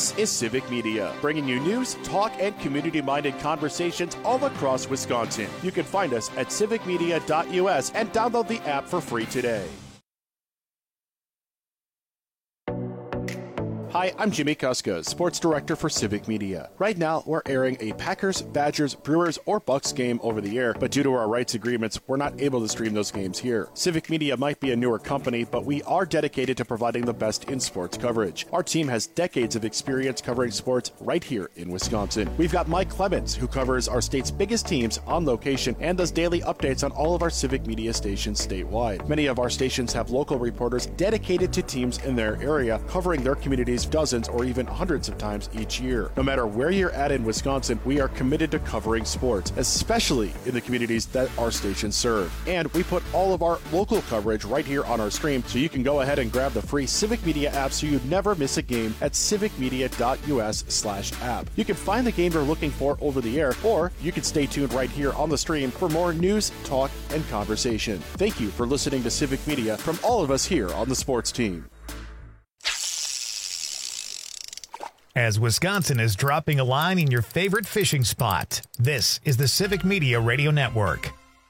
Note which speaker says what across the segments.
Speaker 1: This is Civic Media, bringing you news, talk, and community-minded conversations all across Wisconsin. You can find us at civicmedia.us and download the app for free today. Hi, I'm Jimmy Kuska, Sports Director for Civic Media. Right now, we're airing a Packers, Badgers, Brewers, or Bucks game over the air, but due to our rights agreements, we're not able to stream those games here. Civic Media might be a newer company, but we are dedicated to providing the best in sports coverage. Our team has decades of experience covering sports right here in Wisconsin. We've got Mike Clemens, who covers our state's biggest teams on location and does daily updates on all of our Civic Media stations statewide. Many of our stations have local reporters dedicated to teams in their area, covering their communities dozens or even hundreds of times each year. No matter where you're at in Wisconsin, we are committed to covering sports, especially in the communities that our stations serve. And we put all of our local coverage right here on our stream, so you can go ahead and grab the free Civic Media app so you never miss a game at civicmedia.us/app. You can find the game you're looking for over the air, or you can stay tuned right here on the stream for more news, talk, and conversation. Thank you for listening to Civic Media from all of us here on the sports team.
Speaker 2: As Wisconsin is dropping a line in your favorite fishing spot, this is the Civic Media Radio Network.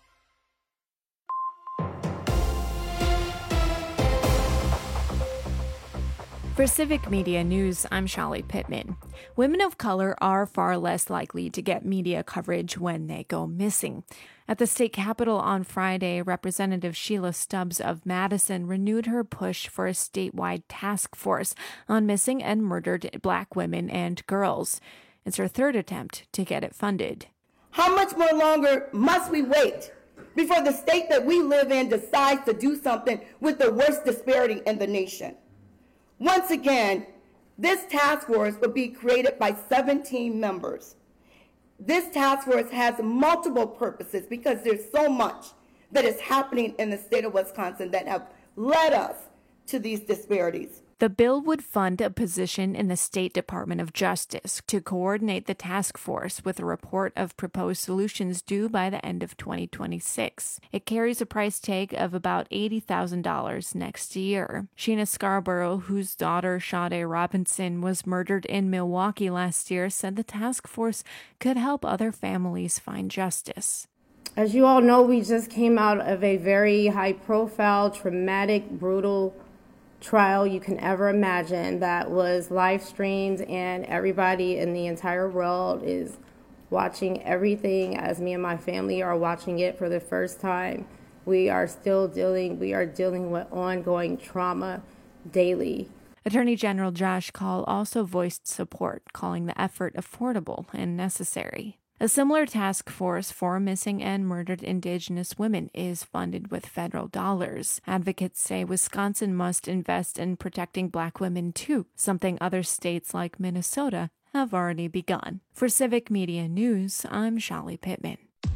Speaker 3: For Civic Media News, I'm Shali Pittman. Women of color are far less likely to get media coverage when they go missing. At the state capitol on Friday, Representative Sheila Stubbs of Madison renewed her push for a statewide task force on missing and murdered Black women and girls. It's her third attempt to get it funded.
Speaker 4: How much more longer must we wait before the state that we live in decides to do something with the worst disparity in the nation? Once again, this task force will be created by 17 members. This task force has multiple purposes because there's so much that is happening in the state of Wisconsin that have led us to these disparities.
Speaker 3: The bill would fund a position in the State Department of Justice to coordinate the task force with a report of proposed solutions due by the end of 2026. It carries a price tag of about $80,000 next year. Sheena Scarborough, whose daughter Sade Robinson was murdered in Milwaukee last year, said the task force could help other families find justice.
Speaker 5: As you all know, we just came out of a very high-profile, traumatic, brutal trial you can ever imagine that was live streamed, and everybody in the entire world is watching everything as me and my family are watching it for the first time. We are dealing with ongoing trauma daily.
Speaker 3: Attorney General Josh Kaul also voiced support, calling the effort affordable and necessary. A similar task force for missing and murdered Indigenous women is funded with federal dollars. Advocates say Wisconsin must invest in protecting Black women too, something other states like Minnesota have already begun. For Civic Media News, I'm Shali Pittman.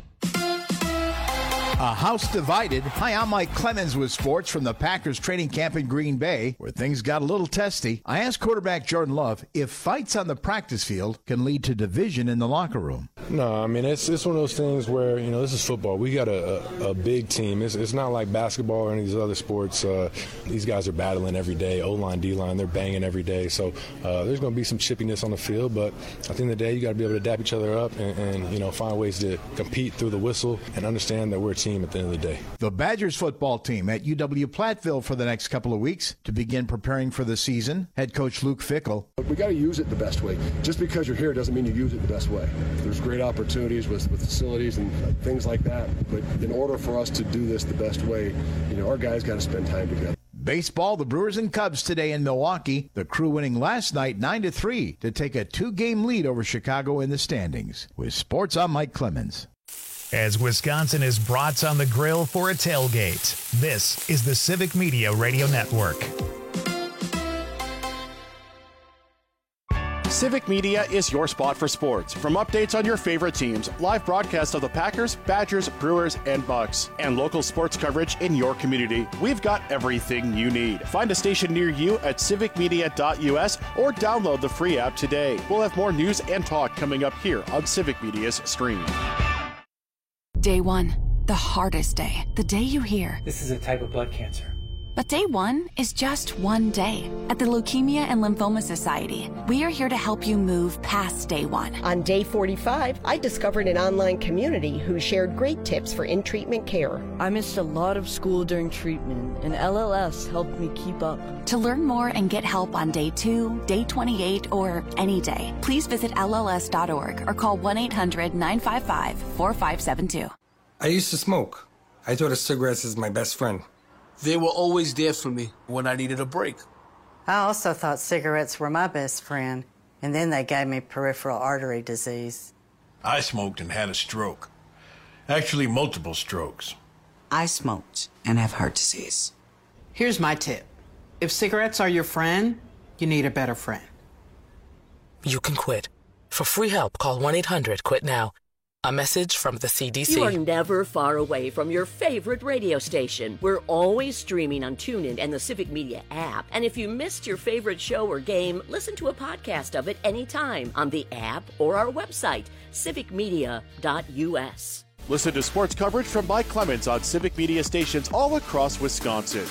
Speaker 6: A house divided. Hi, I'm Mike Clemens with sports from the Packers training camp in Green Bay, where things got a little testy. I asked quarterback Jordan Love if fights on the practice field can lead to division in the locker room.
Speaker 7: No, I mean, it's one of those things where, this is football. We got a big team. It's not like basketball or any of these other sports. These guys are battling every day. O-line, D-line, they're banging every day. So there's going to be some chippiness on the field, but at the end of the day, you got to be able to dap each other up and find ways to compete through the whistle and understand that we're a team at the end of the day.
Speaker 6: The Badgers football team at UW-Platteville for the next couple of weeks to begin preparing for the season. Head coach Luke Fickell.
Speaker 8: We got to use it the best way. Just because you're here doesn't mean you use it the best way. There's great opportunities with facilities and things like that, but in order for us to do this the best way, our guys got to spend time together.
Speaker 6: Baseball, the Brewers and Cubs today in Milwaukee. The Crew winning last night 9-3 to take a 2-game lead over Chicago in the standings. With sports, I'm Mike Clemens.
Speaker 2: As Wisconsin is brats on the grill for a tailgate, this is the Civic Media Radio Network.
Speaker 1: Civic Media is your spot for sports. From updates on your favorite teams, live broadcasts of the Packers, Badgers, Brewers, and Bucks, and local sports coverage in your community, we've got everything you need. Find a station near you at civicmedia.us or download the free app today. We'll have more news and talk coming up here on Civic Media's stream.
Speaker 9: Day one, the hardest day. The day you hear,
Speaker 10: this is a type of blood cancer.
Speaker 9: But day one is just one day. At the Leukemia and Lymphoma Society, we are here to help you move past day one.
Speaker 10: On day 45, I discovered an online community who shared great tips for in-treatment care.
Speaker 11: I missed a lot of school during treatment, and LLS helped me keep up.
Speaker 9: To learn more and get help on day 2, day 28, or any day, please visit LLS.org or call 1-800-955-4572.
Speaker 12: I used to smoke. I thought of cigarettes as my best friend.
Speaker 13: They were always there for me when I needed a break.
Speaker 14: I also thought cigarettes were my best friend, and then they gave me peripheral artery disease.
Speaker 15: I smoked and had a stroke. Actually, multiple strokes.
Speaker 16: I smoked and have heart disease. Here's my tip. If cigarettes are your friend, you need a better friend.
Speaker 17: You can quit. For free help, call 1-800-QUIT-NOW. A message from the CDC.
Speaker 18: You are never far away from your favorite radio station. We're always streaming on TuneIn and the Civic Media app. And if you missed your favorite show or game, listen to a podcast of it anytime on the app or our website, civicmedia.us.
Speaker 1: Listen to sports coverage from Mike Clemens on Civic Media stations all across Wisconsin.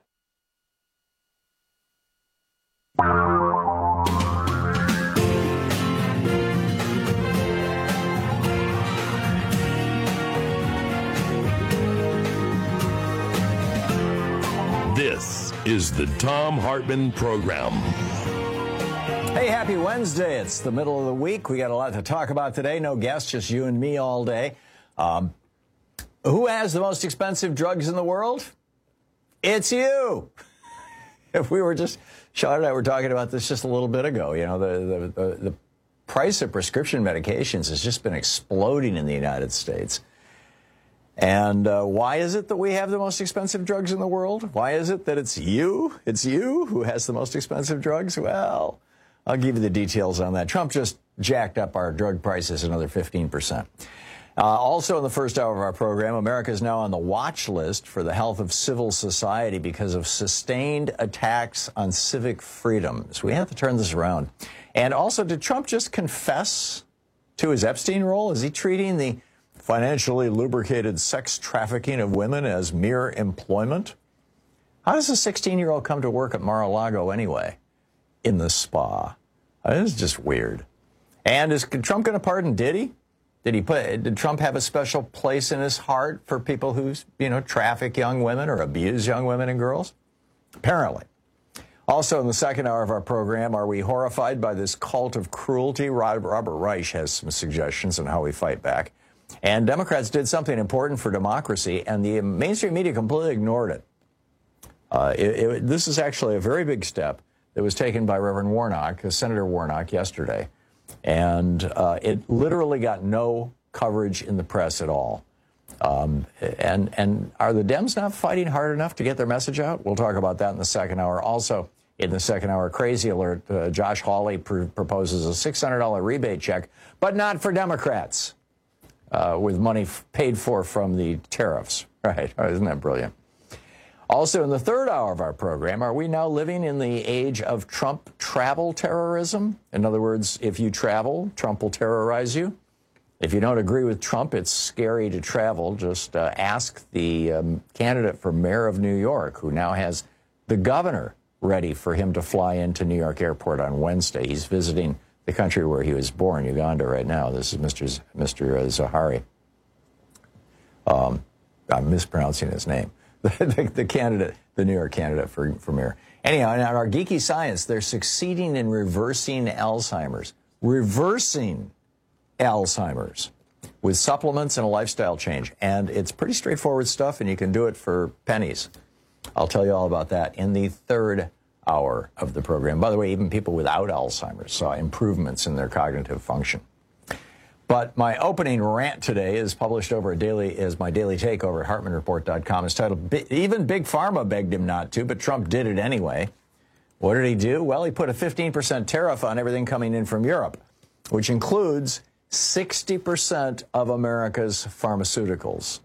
Speaker 19: This is the Thom Hartmann Program.
Speaker 20: Hey, happy Wednesday. It's the middle of the week. We got a lot to talk about today. No guests, just you and me all day. Who has the most expensive drugs in the world? It's you. If we were just, Sean and I were talking about this just a little bit ago. You know, the price of prescription medications has just been exploding in the United States. And why is it that we have the most expensive drugs in the world? Why is it that it's you who has the most expensive drugs? Well, I'll give you the details on that. Trump just jacked up our drug prices another 15%. Also in the first hour of our program, America is now on the watch list for the health of civil society because of sustained attacks on civic freedoms. We have to turn this around. And also, did Trump just confess to his Epstein role? Is he treating the financially lubricated sex trafficking of women as mere employment? How does a 16-year-old come to work at Mar-a-Lago anyway? In the spa. This is just weird. And is Trump going to pardon Diddy? Did Trump have a special place in his heart for people who, traffic young women or abuse young women and girls? Apparently. Also in the second hour of our program, are we horrified by this cult of cruelty? Robert Reich has some suggestions on how we fight back. And Democrats did something important for democracy, and the mainstream media completely ignored it. This is actually a very big step that was taken by Reverend Warnock, Senator Warnock, yesterday. And it literally got no coverage in the press at all. And are the Dems not fighting hard enough to get their message out? We'll talk about that in the second hour. Also, in the second hour, crazy alert, Josh Hawley proposes a $600 rebate check, but not for Democrats, with money paid for from the tariffs. Right? Isn't that brilliant? Also, in the third hour of our program, are we now living in the age of Trump travel terrorism? In other words, if you travel, Trump will terrorize you. If you don't agree with Trump, it's scary to travel. Just ask the candidate for mayor of New York, who now has the governor ready for him to fly into New York Airport on Wednesday. He's visiting the country where he was born, Uganda, right now. This is Mr. Zahari. I'm mispronouncing his name. The candidate, the New York candidate for mayor. Anyhow, in our geeky science, they're succeeding in reversing Alzheimer's. Reversing Alzheimer's with supplements and a lifestyle change. And it's pretty straightforward stuff, and you can do it for pennies. I'll tell you all about that in the third hour of the program. By the way, even people without Alzheimer's saw improvements in their cognitive function. But my opening rant today is published over my daily take over at HartmannReport.com. It's titled, Even Big Pharma Begged Him Not to, but Trump did it anyway. What did he do? Well, he put a 15% tariff on everything coming in from Europe, which includes 60% of America's pharmaceuticals.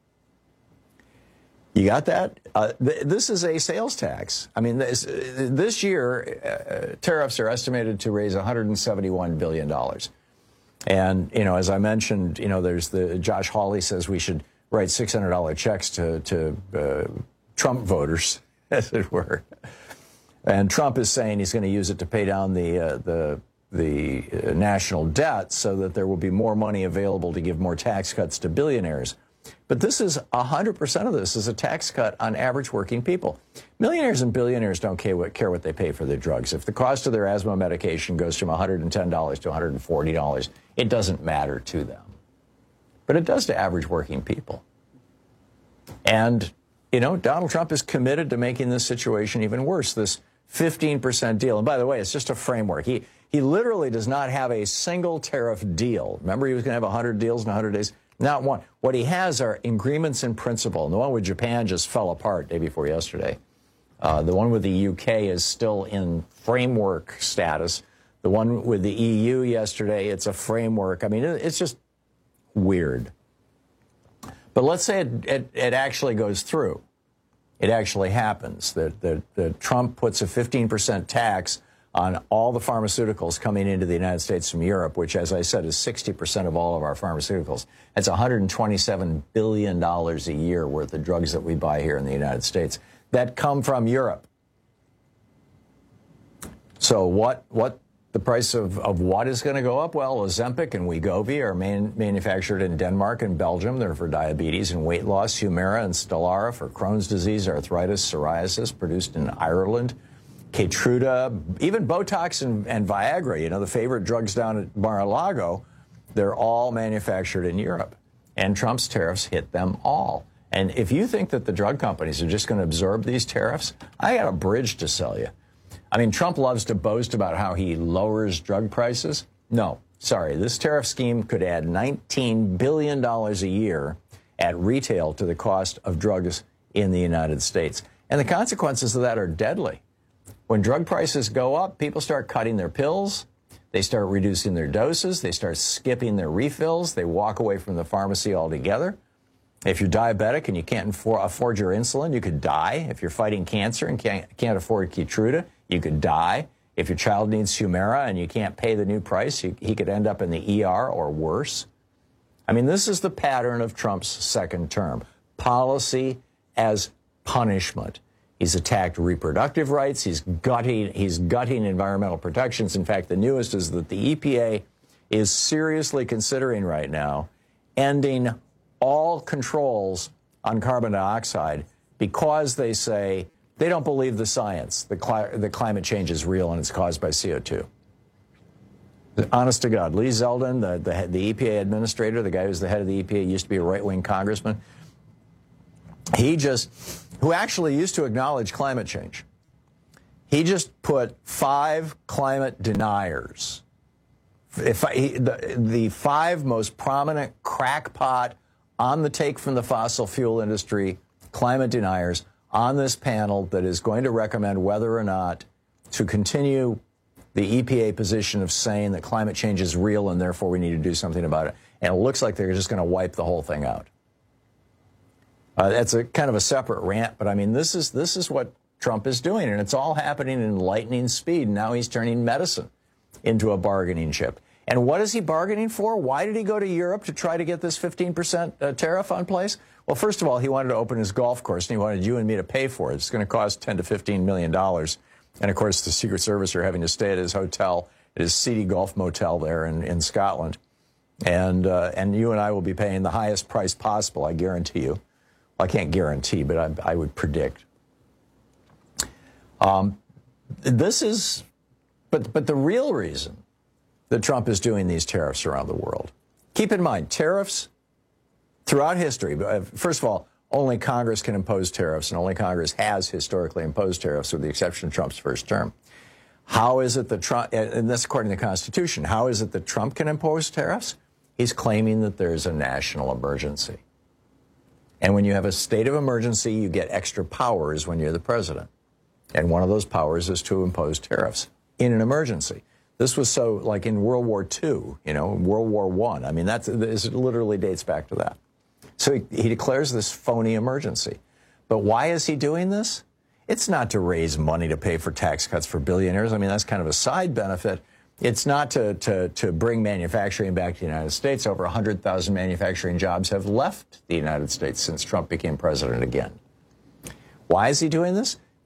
Speaker 20: You got that? This is a sales tax. I mean, this year, tariffs are estimated to raise $171 billion. And, as I mentioned, there's Josh Hawley says we should write $600 checks to Trump voters. as it were. And Trump is saying he's going to use it to pay down the national debt so that there will be more money available to give more tax cuts to billionaires. But this is 100% of this is a tax cut on average working people. Millionaires and billionaires don't care what they pay for their drugs. If the cost of their asthma medication goes from $110 to $140, it doesn't matter to them. But it does to average working people. And, you know, Donald Trump is committed to making this situation even worse, this 15% deal. And by the way, it's just a framework. He literally does not have a single tariff deal. Remember, he was going to have 100 deals in 100 days? Not one. What he has are agreements in principle. And the one with Japan just fell apart day before yesterday. The one with the UK is still in framework status. The one with the EU yesterday, it's a framework. I mean, it's just weird. But let's say it actually goes through. It actually happens. That Trump puts a 15% tax on all the pharmaceuticals coming into the United States from Europe, which, as I said, is 60% of all of our pharmaceuticals. That's $127 billion a year worth of drugs that we buy here in the United States that come from Europe. So what the price of what is going to go up? Well, Ozempic and Wegovy are manufactured in Denmark and Belgium. They're for diabetes and weight loss. Humira and Stelara for Crohn's disease, arthritis, psoriasis, produced in Ireland. Keytruda, even Botox and Viagra, you know, the favorite drugs down at Mar-a-Lago, they're all manufactured in Europe. And Trump's tariffs hit them all. And if you think that the drug companies are just going to absorb these tariffs, I got a bridge to sell you. I mean, Trump loves to boast about how he lowers drug prices. No, sorry, this tariff scheme could add $19 billion a year at retail to the cost of drugs in the United States. And the consequences of that are deadly. When drug prices go up, people start cutting their pills, they start reducing their doses, they start skipping their refills, they walk away from the pharmacy altogether. If you're diabetic and you can't afford your insulin, you could die. If you're fighting cancer and can't afford Keytruda, you could die. If your child needs Humira and you can't pay the new price, he could end up in the ER or worse. I mean, this is the pattern of Trump's second term. Policy as punishment. He's attacked reproductive rights. He's gutting environmental protections. In fact, the newest is that the EPA is seriously considering right now ending all controls on carbon dioxide because they say they don't believe the science, the climate change is real and it's caused by CO2. Honest to God, Lee Zeldin, the EPA administrator, the guy who's the head of the EPA, used to be a right-wing congressman. Who actually used to acknowledge climate change. He just put 5 climate deniers, the 5 most prominent crackpot on the take from the fossil fuel industry climate deniers on this panel that is going to recommend whether or not to continue the EPA position of saying that climate change is real and therefore we need to do something about it. And it looks like they're just going to wipe the whole thing out. That's a kind of a separate rant, but I mean, this is what Trump is doing, and it's all happening in lightning speed. Now he's turning medicine into a bargaining chip. And what is he bargaining for? Why did he go to Europe to try to get this 15% tariff on place? Well, first of all, he wanted to open his golf course, and he wanted you and me to pay for it. It's going to cost $10 to $15 million. And, of course, the Secret Service are having to stay at his hotel, at his seedy golf motel there in Scotland. And you and I will be paying the highest price possible, I guarantee you. I can't guarantee, but I would predict. But the real reason that Trump is doing these tariffs around the world, keep in mind, tariffs throughout history, first of all, only Congress can impose tariffs, and only Congress has historically imposed tariffs, with the exception of Trump's first term. How is it that Trump, and that's according to the Constitution, how is it that Trump can impose tariffs? He's claiming that there's a national emergency. And when you have a state of emergency, you get extra powers when you're the president. And one of those powers is to impose tariffs in an emergency. This was so like in World War II, World War I. I mean, it literally dates back to that. So he declares this phony emergency. But why is he doing this? It's not to raise money to pay for tax cuts for billionaires. I mean, that's kind of a side benefit. It's not to bring manufacturing back to the United States. Over 100,000 manufacturing jobs have left the United States since Trump became president again. Why is he doing this?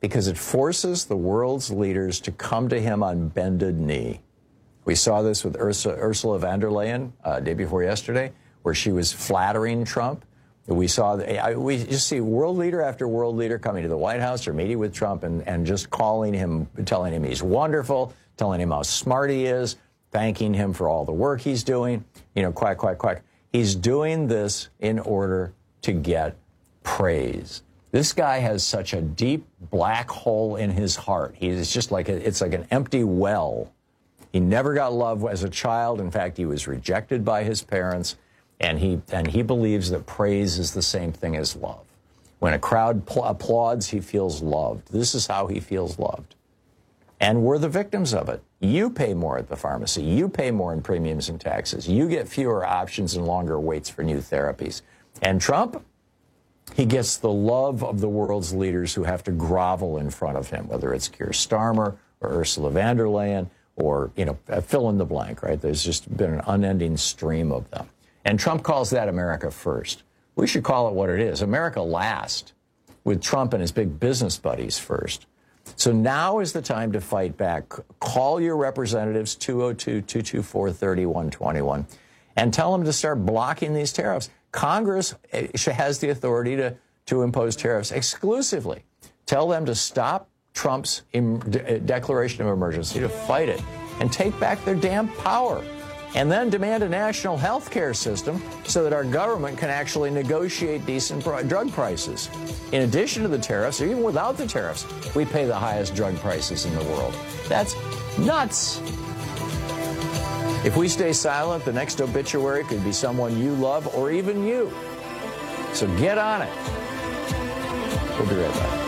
Speaker 20: Because it forces the world's leaders to come to him on bended knee. We saw this with Ursula von der Leyen day before yesterday, where she was flattering Trump. We just see world leader after world leader coming to the White House or meeting with Trump and just calling him, telling him he's wonderful, telling him how smart he is, thanking him for all the work he's doing. Quack, quack, quack. He's doing this in order to get praise. This guy has such a deep black hole in his heart. He's just like it's like an empty well. He never got love as a child. In fact, he was rejected by his parents, and he believes that praise is the same thing as love. When a crowd applauds, he feels loved. This is how he feels loved. And we're the victims of it. You pay more at the pharmacy. You pay more in premiums and taxes. You get fewer options and longer waits for new therapies. And Trump, he gets the love of the world's leaders who have to grovel in front of him, whether it's Keir Starmer or Ursula von der Leyen or, fill in the blank, right? There's just been an unending stream of them. And Trump calls that America first. We should call it what it is, America last, with Trump and his big business buddies first. So now is the time to fight back. Call your representatives, 202-224-3121, and tell them to start blocking these tariffs. Congress has the authority to impose tariffs exclusively. Tell them to stop Trump's declaration of emergency, to fight it, and take back their damn power. And then demand a national health care system so that our government can actually negotiate decent drug prices. In addition to the tariffs, or even without the tariffs, we pay the highest drug prices in the world. That's nuts. If we stay silent, the next obituary could be someone you love or even you. So get on it. We'll be right back.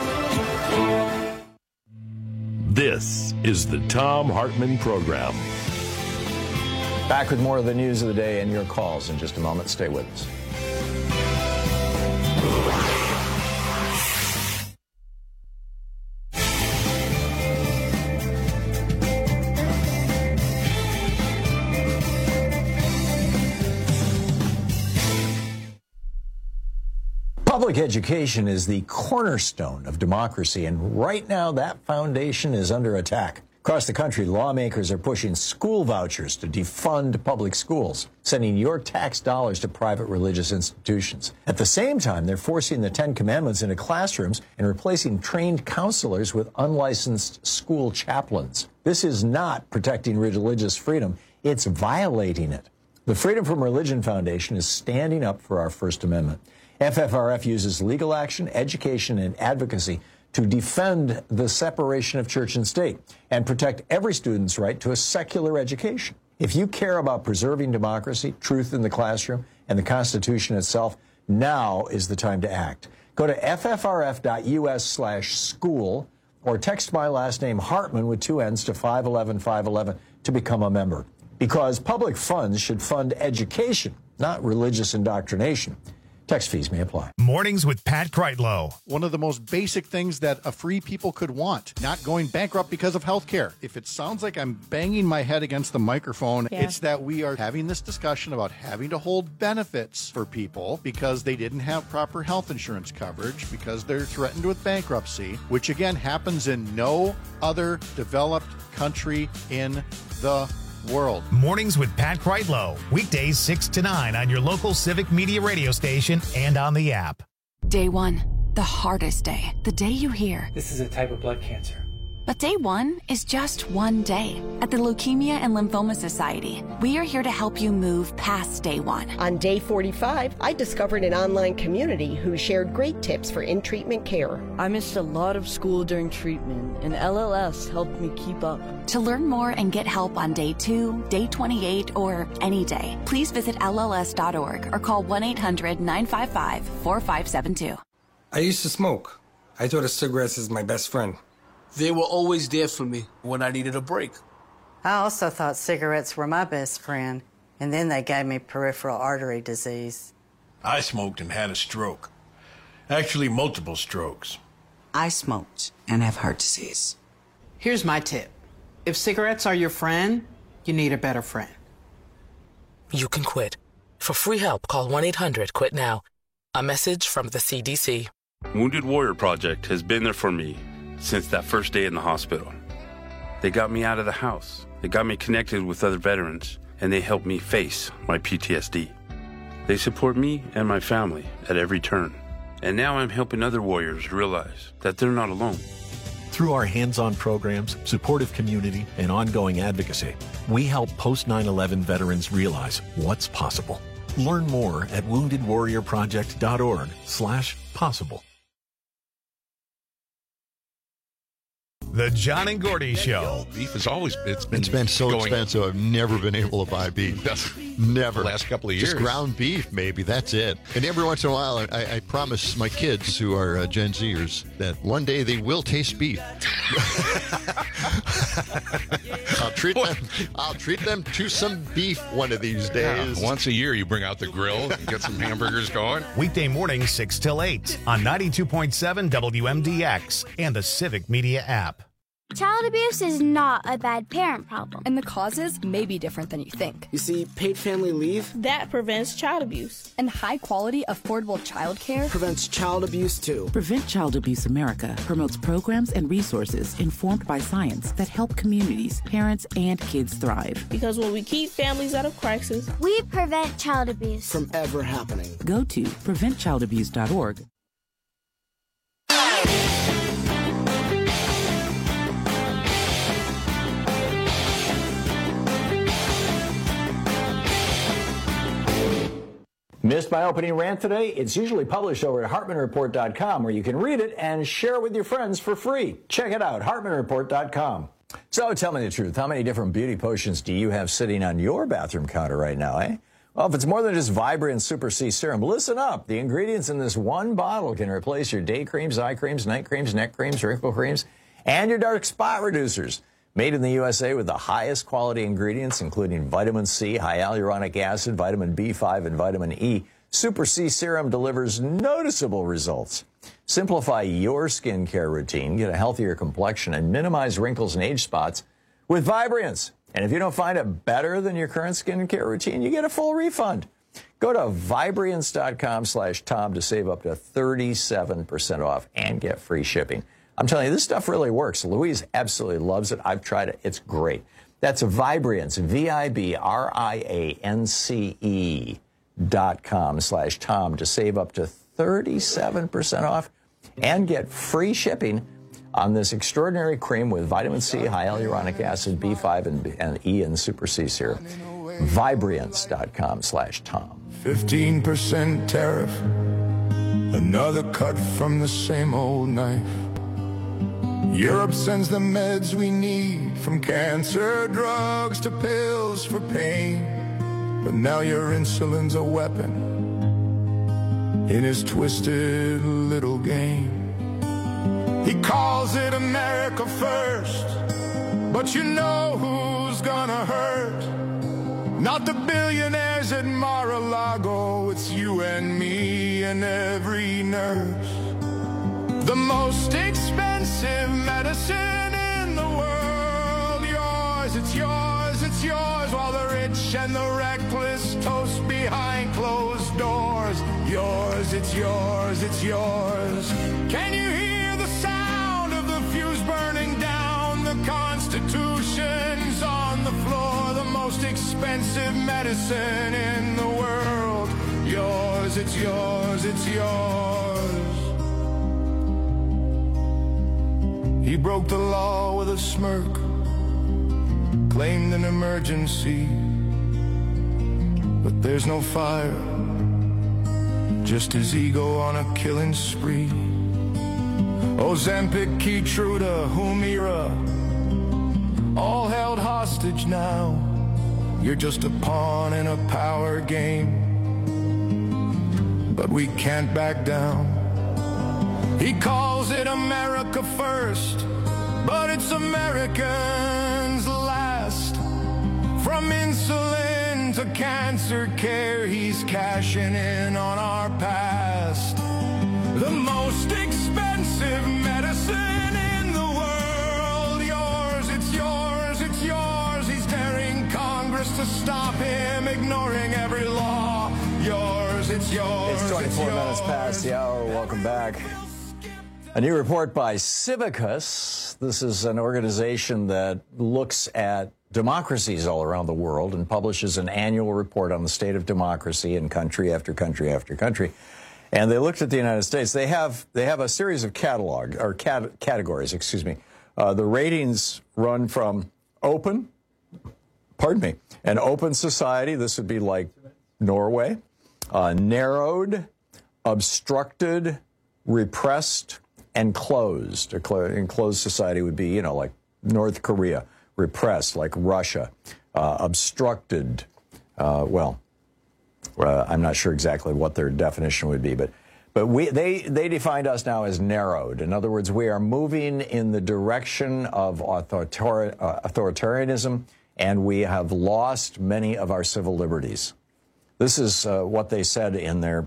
Speaker 19: This is the Thom Hartmann Program.
Speaker 20: Back with more of the news of the day and your calls in just a moment. Stay with us. Public education is the cornerstone of democracy, and right now that foundation is under attack. Across the country, lawmakers are pushing school vouchers to defund public schools, sending your tax dollars to private religious institutions. At the same time, they're forcing the Ten Commandments into classrooms and replacing trained counselors with unlicensed school chaplains. This is not protecting religious freedom. It's violating it. The Freedom from Religion Foundation is standing up for our First Amendment. FFRF uses legal action, education, and advocacy to defend the separation of church and state and protect every student's right to a secular education. If you care about preserving democracy, truth in the classroom, and the Constitution itself, now is the time to act. Go to ffrf.us/school or text my last name Hartman with 2 N's to 511-511 to become a member. Because public funds should fund education, not religious indoctrination. Text fees may apply.
Speaker 2: Mornings with Pat Kreitlow.
Speaker 6: One of the most basic things that a free people could want, not going bankrupt because of health care. If it sounds like I'm banging my head against the microphone, it's that we are having this discussion about having to hold benefits for people because they didn't have proper health insurance coverage, because they're threatened with bankruptcy, which again happens in no other developed country in the world.
Speaker 2: Mornings with Pat Kreitlow. Weekdays 6 to 9 on your local Civic Media radio station and on the app.
Speaker 9: Day one, the hardest day. The day you hear,
Speaker 21: this is a type of blood cancer.
Speaker 9: But day one is just one day. At the Leukemia and Lymphoma Society, we are here to help you move past day one.
Speaker 10: On day 45, I discovered an online community who shared great tips for in-treatment care.
Speaker 11: I missed a lot of school during treatment, and LLS helped me keep up.
Speaker 9: To learn more and get help on day 2, day 28, or any day, please visit LLS.org or call 1-800-955-4572.
Speaker 12: I used to smoke. I thought of cigarettes as my best friend.
Speaker 13: They were always there for me when I needed a break.
Speaker 14: I also thought cigarettes were my best friend, and then they gave me peripheral artery disease.
Speaker 15: I smoked and had a stroke. Actually, multiple strokes.
Speaker 16: I smoked and have heart disease. Here's my tip. If cigarettes are your friend, you need a better friend.
Speaker 17: You can quit. For free help, call 1-800-QUIT-NOW. A message from the CDC.
Speaker 22: Wounded Warrior Project has been there for me.
Speaker 21: since that first day in the hospital. They got me out of the house. They got me connected with other veterans, and they helped me face my PTSD. They support me and my family at every turn. And now I'm helping other warriors realize that they're not alone.
Speaker 22: Through our hands-on programs, supportive community, and ongoing advocacy, we help post-9/11 veterans realize what's possible. Learn more at woundedwarriorproject.org/possible.
Speaker 2: The John and Gordy Show.
Speaker 23: Beef is always, it's been
Speaker 24: so expensive, I've never been able to buy beef. Never.
Speaker 23: The last couple of years.
Speaker 24: Just ground beef, maybe. That's it. And every once in a while, I promise my kids, who are Gen Zers, that one day they will taste beef. I'll treat them to some beef one of these days.
Speaker 23: Yeah, once a year, you bring out the grill and get some hamburgers going.
Speaker 2: Weekday mornings 6 till 8 on 92.7 WMDX and the Civic Media app.
Speaker 25: Child abuse is not a bad parent problem. And the causes may be different than you think.
Speaker 26: You see, paid family leave,
Speaker 25: that prevents child abuse. And high-quality, affordable child care
Speaker 26: prevents child abuse, too.
Speaker 27: Prevent Child Abuse America promotes programs and resources informed by science that help communities, parents, and kids thrive.
Speaker 25: Because when we keep families out of crisis, we prevent child abuse
Speaker 26: from ever happening.
Speaker 27: Go to preventchildabuse.org.
Speaker 20: Missed my opening rant today? It's usually published over at HartmanReport.com, where you can read it and share it with your friends for free. Check it out, HartmanReport.com. So tell me the truth. How many different beauty potions do you have sitting on your bathroom counter right now, eh? Well, if it's more than just Vibrant Super C Serum, listen up. The ingredients in this one bottle can replace your day creams, eye creams, night creams, neck creams, wrinkle creams, and your dark spot reducers. Made in the USA with the highest quality ingredients, including vitamin C, high hyaluronic acid, vitamin B5, and vitamin E, Super C Serum delivers noticeable results. Simplify your skincare routine, get a healthier complexion, and minimize wrinkles and age spots with Vibrance. And if you don't find it better than your current skincare routine, you get a full refund. Go to Vibrance.com/Tom to save up to 37% off and get free shipping. I'm telling you, this stuff really works. Louise absolutely loves it. I've tried it. It's great. That's Vibrance, Vibrance.com/Tom to save up to 37% off and get free shipping on this extraordinary cream with vitamin C, high hyaluronic acid, B5, and E, and Super C Serum. Vibrance.com/Tom.
Speaker 28: 15% tariff, another cut from the same old knife. Europe sends the meds we need, from cancer drugs to pills for pain. But now your insulin's a weapon in his twisted little game. He calls it America first, but you know who's gonna hurt? Not the billionaires at Mar-a-Lago, it's you and me and every nurse. The most expensive medicine in the world, yours, it's yours, it's yours, while the rich and the reckless toast behind closed doors. Yours, it's yours, it's yours. Can you hear the sound of the fuse burning down? The Constitution's on the floor, the most expensive medicine in the world. Yours, it's yours, it's yours. He broke the law with a smirk, claimed an emergency, but there's no fire, just his ego on a killing spree. Ozempic, Keytruda, Humira, all held hostage now. You're just a pawn in a power game, but we can't back down. He calls it America first, but it's Americans last. From insulin to cancer care, he's cashing in on our past. The most expensive medicine in the world. Yours, it's yours, it's yours. He's daring Congress to stop him, ignoring every law. Yours, it's yours.
Speaker 20: It's 24 minutes past the hour. Welcome back. A new report by Civicus. This is an organization that looks at democracies all around the world and publishes an annual report on the state of democracy in country after country after country. And they looked at the United States. They have a series of categories. Excuse me. The ratings run from open. An open society. This would be like Norway. Narrowed, obstructed, repressed, and closed. Enclosed society would be, like North Korea. Repressed, like Russia. Obstructed, I'm not sure exactly what their definition would be, but they defined us now as narrowed. In other words, we are moving in the direction of authoritarianism, and we have lost many of our civil liberties. This is what they said in their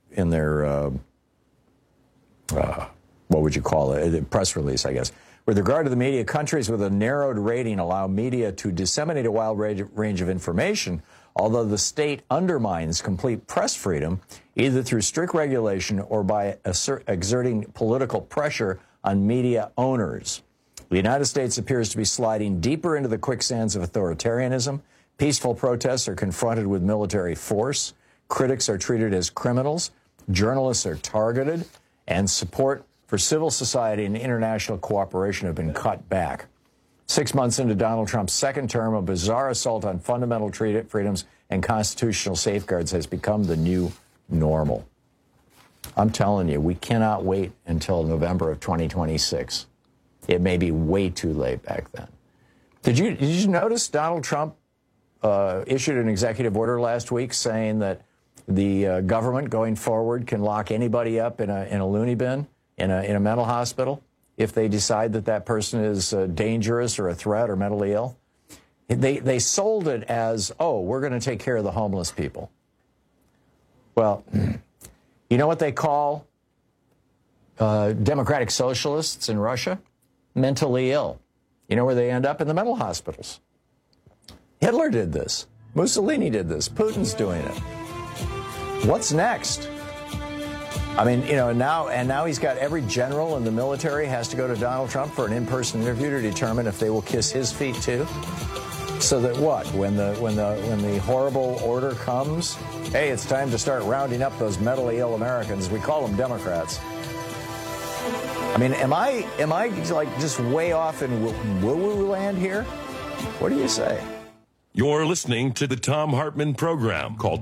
Speaker 20: what would you call it? Press release, I guess. With regard to the media, countries with a narrowed rating allow media to disseminate a wide range of information, although the state undermines complete press freedom, either through strict regulation or by exerting political pressure on media owners. The United States appears to be sliding deeper into the quicksands of authoritarianism. Peaceful protests are confronted with military force. Critics are treated as criminals. Journalists are targeted, and support for civil society and international cooperation have been cut back. 6 months into Donald Trump's second term, a bizarre assault on fundamental freedoms and constitutional safeguards has become the new normal. I'm telling you, we cannot wait until November of 2026. It may be way too late back then. Did you notice Donald Trump issued an executive order last week saying that the government going forward can lock anybody up in a loony bin? In a mental hospital, if they decide that person is dangerous or a threat or mentally ill. They sold it as, we're going to take care of the homeless people. Well, you know what they call democratic socialists in Russia? Mentally ill. You know where they end up? In the mental hospitals. Hitler did this. Mussolini did this. Putin's doing it. What's next? I mean, now he's got every general in the military has to go to Donald Trump for an in-person interview to determine if they will kiss his feet too. So that what? When the horrible order comes, hey, it's time to start rounding up those mentally ill Americans. We call them Democrats. I mean, am I like just way off in woo-woo land here? What do you say?
Speaker 1: You're listening to the Thom Hartmann Program. Call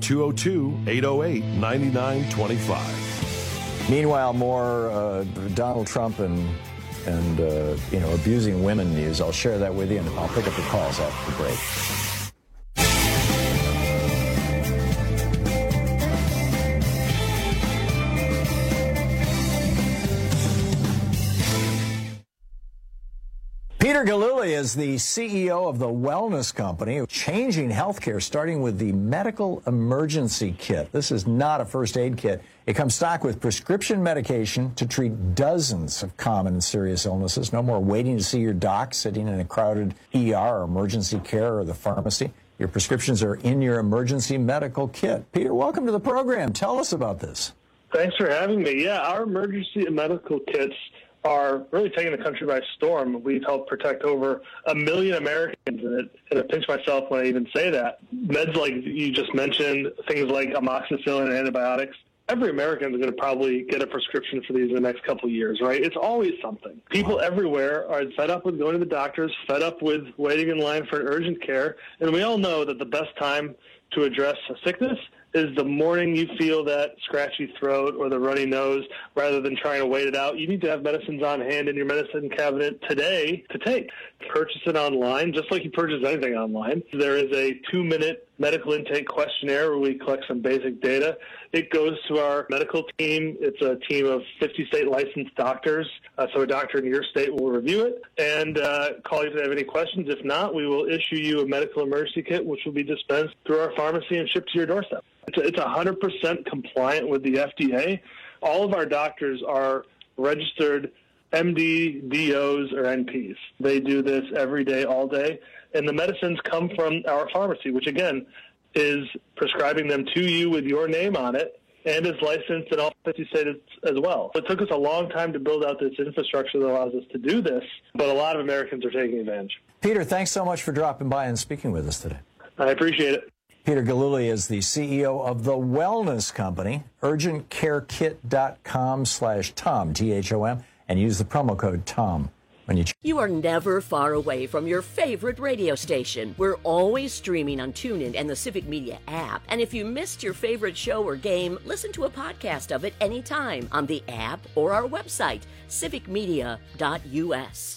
Speaker 1: 202-808-9925.
Speaker 20: Meanwhile, more Donald Trump and abusing women news. I'll share that with you, and I'll pick up your calls after the break. Peter Gillooly is the CEO of the Wellness Company, changing healthcare, starting with the medical emergency kit. This is not a first aid kit. It comes stocked with prescription medication to treat dozens of common and serious illnesses. No more waiting to see your doc, sitting in a crowded ER or emergency care or the pharmacy. Your prescriptions are in your emergency medical kit. Peter, welcome to the program. Tell us about this.
Speaker 3: Thanks for having me. Yeah, our emergency medical kits are really taking the country by storm. We've helped protect over 1 million Americans, and I pinch myself when I even say that. Meds like you just mentioned, things like amoxicillin and antibiotics, every American is going to probably get a prescription for these in the next couple of years, right? It's always something. People everywhere are fed up with going to the doctors, fed up with waiting in line for urgent care, and we all know that the best time to address a sickness is the morning you feel that scratchy throat or the runny nose, rather than trying to wait it out. You need to have medicines on hand in your medicine cabinet today to take. Purchase it online, just like you purchase anything online. There is a 2-minute medical intake questionnaire where we collect some basic data. It goes to our medical team. It's a team of 50 state licensed doctors. So a doctor in your state will review it and call you if they have any questions. If not, we will issue you a medical emergency kit, which will be dispensed through our pharmacy and shipped to your doorstep. It's 100% compliant with the FDA. All of our doctors are registered MD, DOs, or NPs. They do this every day, all day. And the medicines come from our pharmacy, which, again, is prescribing them to you with your name on it and is licensed in all 50 states as well. It took us a long time to build out this infrastructure that allows us to do this, but a lot of Americans are taking advantage.
Speaker 20: Peter, thanks so much for dropping by and speaking with us today.
Speaker 3: I appreciate it.
Speaker 20: Peter Gillooly is the CEO of the wellness company, urgentcarekit.com/Tom, T-H-O-M, and use the promo code TOM.
Speaker 4: You are never far away from your favorite radio station. We're always streaming on TuneIn and the Civic Media app. And if you missed your favorite show or game, listen to a podcast of it anytime on the app or our website, civicmedia.us.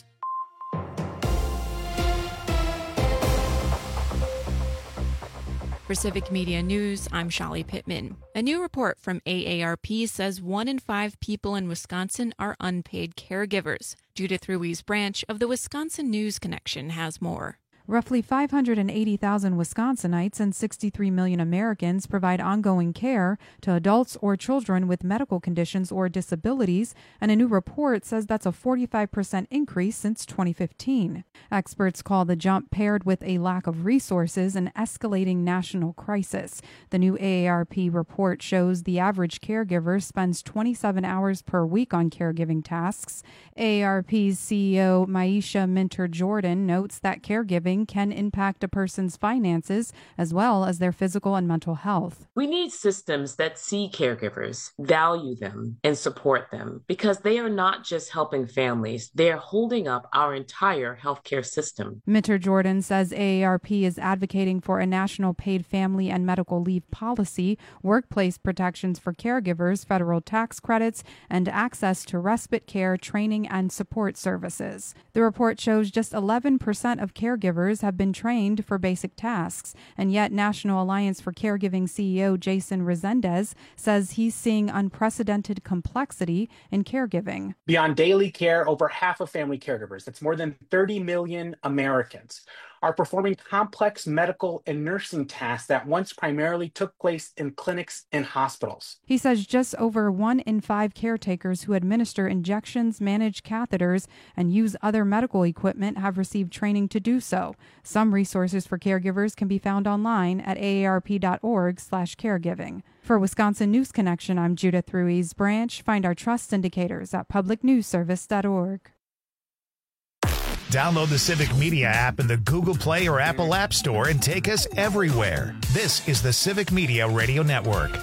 Speaker 5: For Civic Media News, I'm Shali Pittman. A new report from AARP says 1 in 5 people in Wisconsin are unpaid caregivers. Judith Ruiz Branch of the Wisconsin News Connection has more.
Speaker 6: Roughly 580,000 Wisconsinites and 63 million Americans provide ongoing care to adults or children with medical conditions or disabilities, and a new report says that's a 45% increase since 2015. Experts call the jump, paired with a lack of resources, an escalating national crisis. The new AARP report shows the average caregiver spends 27 hours per week on caregiving tasks. AARP's CEO Maisha Minter-Jordan notes that caregiving can impact a person's finances as well as their physical and mental health.
Speaker 7: We need systems that see caregivers, value them, and support them, because they are not just helping families, they are holding up our entire healthcare system.
Speaker 6: Minter-Jordan says AARP is advocating for a national paid family and medical leave policy, workplace protections for caregivers, federal tax credits, and access to respite care, training, and support services. The report shows just 11% of caregivers have been trained for basic tasks, and yet National Alliance for Caregiving CEO Jason Resendez says he's seeing unprecedented complexity in caregiving.
Speaker 8: Beyond daily care, over half of family caregivers, that's more than 30 million Americans, are performing complex medical and nursing tasks that once primarily took place in clinics and hospitals.
Speaker 6: He says just over 1 in 5 caretakers who administer injections, manage catheters, and use other medical equipment have received training to do so. Some resources for caregivers can be found online at aarp.org/caregiving. For Wisconsin News Connection, I'm Judith Ruiz Branch. Find our trust indicators at publicnewsservice.org.
Speaker 2: Download the Civic Media app in the Google Play or Apple App Store and take us everywhere. This is the Civic Media Radio Network.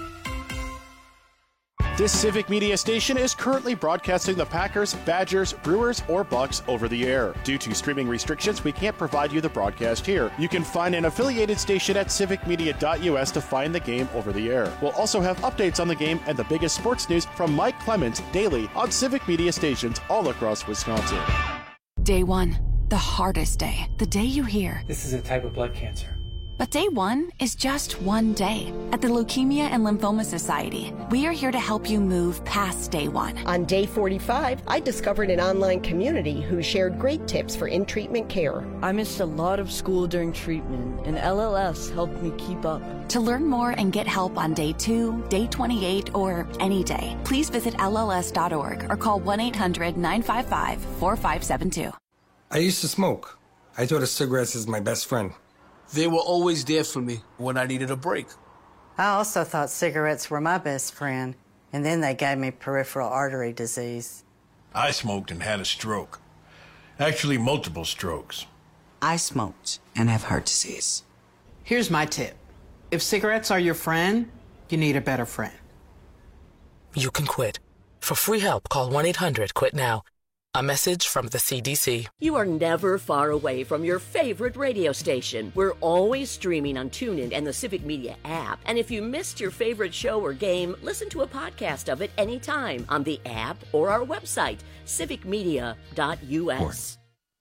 Speaker 10: This Civic Media station is currently broadcasting the Packers, Badgers, Brewers, or Bucks over the air. Due to streaming restrictions, we can't provide you the broadcast here. You can find an affiliated station at civicmedia.us to find the game over the air. We'll also have updates on the game and the biggest sports news from Mike Clements daily on Civic Media stations all across Wisconsin.
Speaker 9: Day 1, the hardest day. The day you hear,
Speaker 18: "This is a type of blood cancer."
Speaker 9: But day 1 is just one day. At the Leukemia and Lymphoma Society, we are here to help you move past day 1.
Speaker 19: On day 45, I discovered an online community who shared great tips for in-treatment care.
Speaker 11: I missed a lot of school during treatment, and LLS helped me keep up.
Speaker 9: To learn more and get help on day 2, day 28, or any day, please visit LLS.org or call 1-800-955-4572.
Speaker 12: I used to smoke. I thought of cigarettes as my best friend.
Speaker 13: They were always there for me when I needed a break.
Speaker 14: I also thought cigarettes were my best friend, and then they gave me peripheral artery disease.
Speaker 15: I smoked and had a stroke. Actually, multiple strokes.
Speaker 26: I smoked and have heart disease.
Speaker 16: Here's my tip. If cigarettes are your friend, you need a better friend.
Speaker 17: You can quit. For free help, call 1-800-QUIT-NOW. A message from the CDC.
Speaker 4: You are never far away from your favorite radio station. We're always streaming on TuneIn and the Civic Media app. And if you missed your favorite show or game, listen to a podcast of it anytime on the app or our website, civicmedia.us.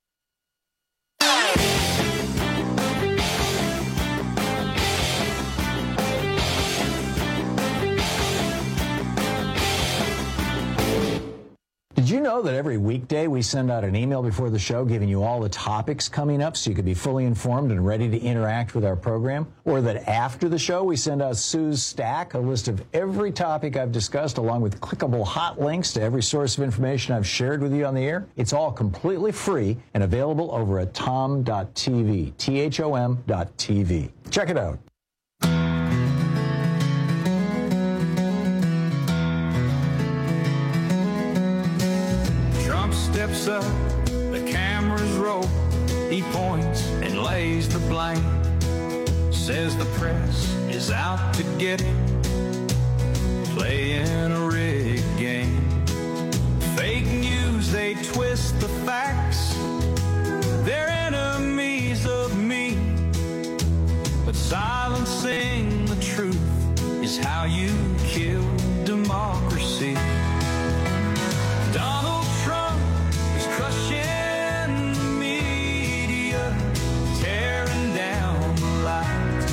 Speaker 20: Did you know that every weekday we send out an email before the show giving you all the topics coming up so you can be fully informed and ready to interact with our program? Or that after the show we send out Sue's Stack, a list of every topic I've discussed along with clickable hot links to every source of information I've shared with you on the air? It's all completely free and available over at tom.tv, THOM.tv. Check it out.
Speaker 18: steps up, the cameras roll. He points and lays the blame. Says the press is out to get him, playing a rigged game. Fake news, they twist the facts. They're enemies of me. But silencing the truth is how you kill democracy. Donald Trump is crushing the media, tearing down the light,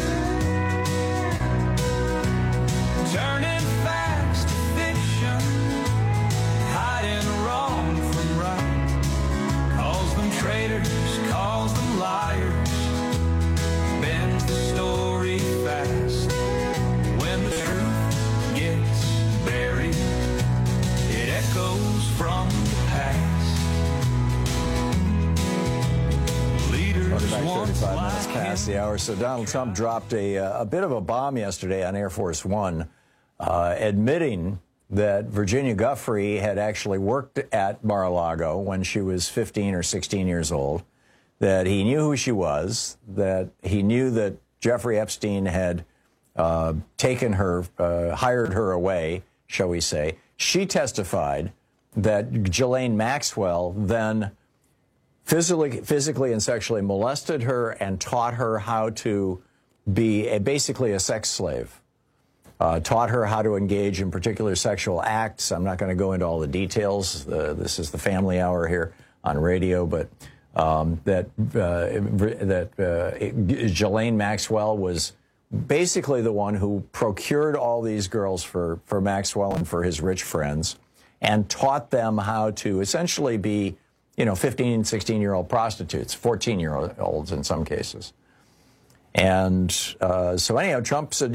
Speaker 18: turning facts to fiction, hiding wrong from right. Calls them traitors, calls them liars, bends the story fast. When the truth gets buried, it echoes from the past. Leaders
Speaker 20: 35 minutes past the hour. So Donald Trump dropped a bit of a bomb yesterday on Air Force One, admitting that Virginia Giuffre had actually worked at Mar-a-Lago when she was 15 or 16 years old, that he knew who she was, that he knew that Jeffrey Epstein had taken her, hired her away, shall we say. She testified that Ghislaine Maxwell then physically and sexually molested her and taught her how to be basically a sex slave. Taught her how to engage in particular sexual acts. I'm not going to go into all the details. This is the family hour here on radio, but Ghislaine Maxwell was basically the one who procured all these girls for Maxwell and for his rich friends and taught them how to essentially be, 15, 16-year-old prostitutes, 14-year-olds in some cases. And so anyhow, Trump said,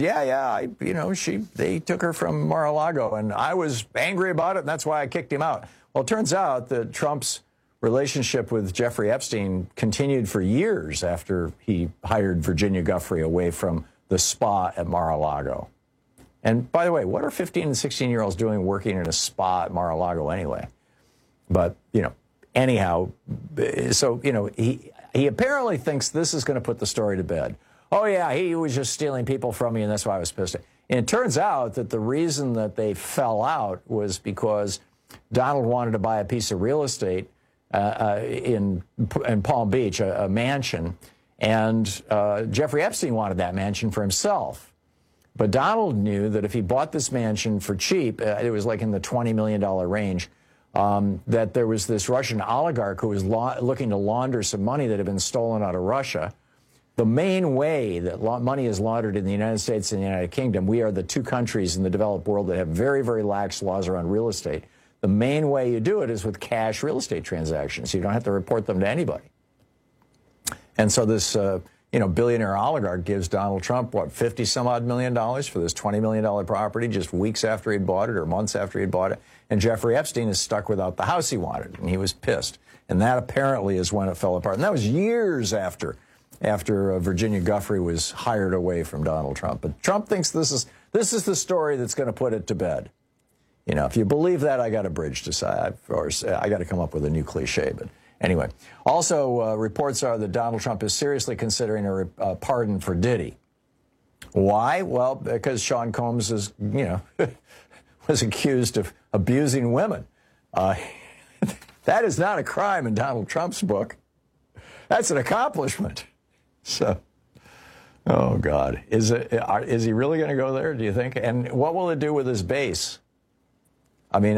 Speaker 20: they took her from Mar-a-Lago, and I was angry about it, and that's why I kicked him out. Well, it turns out that Trump's relationship with Jeffrey Epstein continued for years after he hired Virginia Giuffre away from the spa at Mar-a-Lago. And by the way, what are 15 and 16-year-olds doing working in a spa at Mar-a-Lago anyway? But, anyhow, so, he apparently thinks this is going to put the story to bed. Oh, yeah, he was just stealing people from me, and that's why I was pissed. And it turns out that the reason that they fell out was because Donald wanted to buy a piece of real estate in Palm Beach, a mansion, and Jeffrey Epstein wanted that mansion for himself. But Donald knew that if he bought this mansion for cheap, it was like in the $20 million range, that there was this Russian oligarch who was looking to launder some money that had been stolen out of Russia. The main way that money is laundered in the United States and the United Kingdom, we are the two countries in the developed world that have very, very lax laws around real estate. The main way you do it is with cash real estate transactions. You don't have to report them to anybody. And so this, billionaire oligarch gives Donald Trump, $50-some-odd million for this $20 million property just weeks after he'd bought it or months after he'd bought it. And Jeffrey Epstein is stuck without the house he wanted, and he was pissed. And that apparently is when it fell apart. And that was years after Virginia Giuffre was hired away from Donald Trump. But Trump thinks this is the story that's going to put it to bed. If you believe that, I got a bridge to say, I got to come up with a new cliche. But anyway, also reports are that Donald Trump is seriously considering a pardon for Diddy. Why? Well, because Sean Combs is, was accused of abusing women. That is not a crime in Donald Trump's book. That's an accomplishment. So, oh God, is he really going to go there? Do you think? And what will it do with his base? I mean,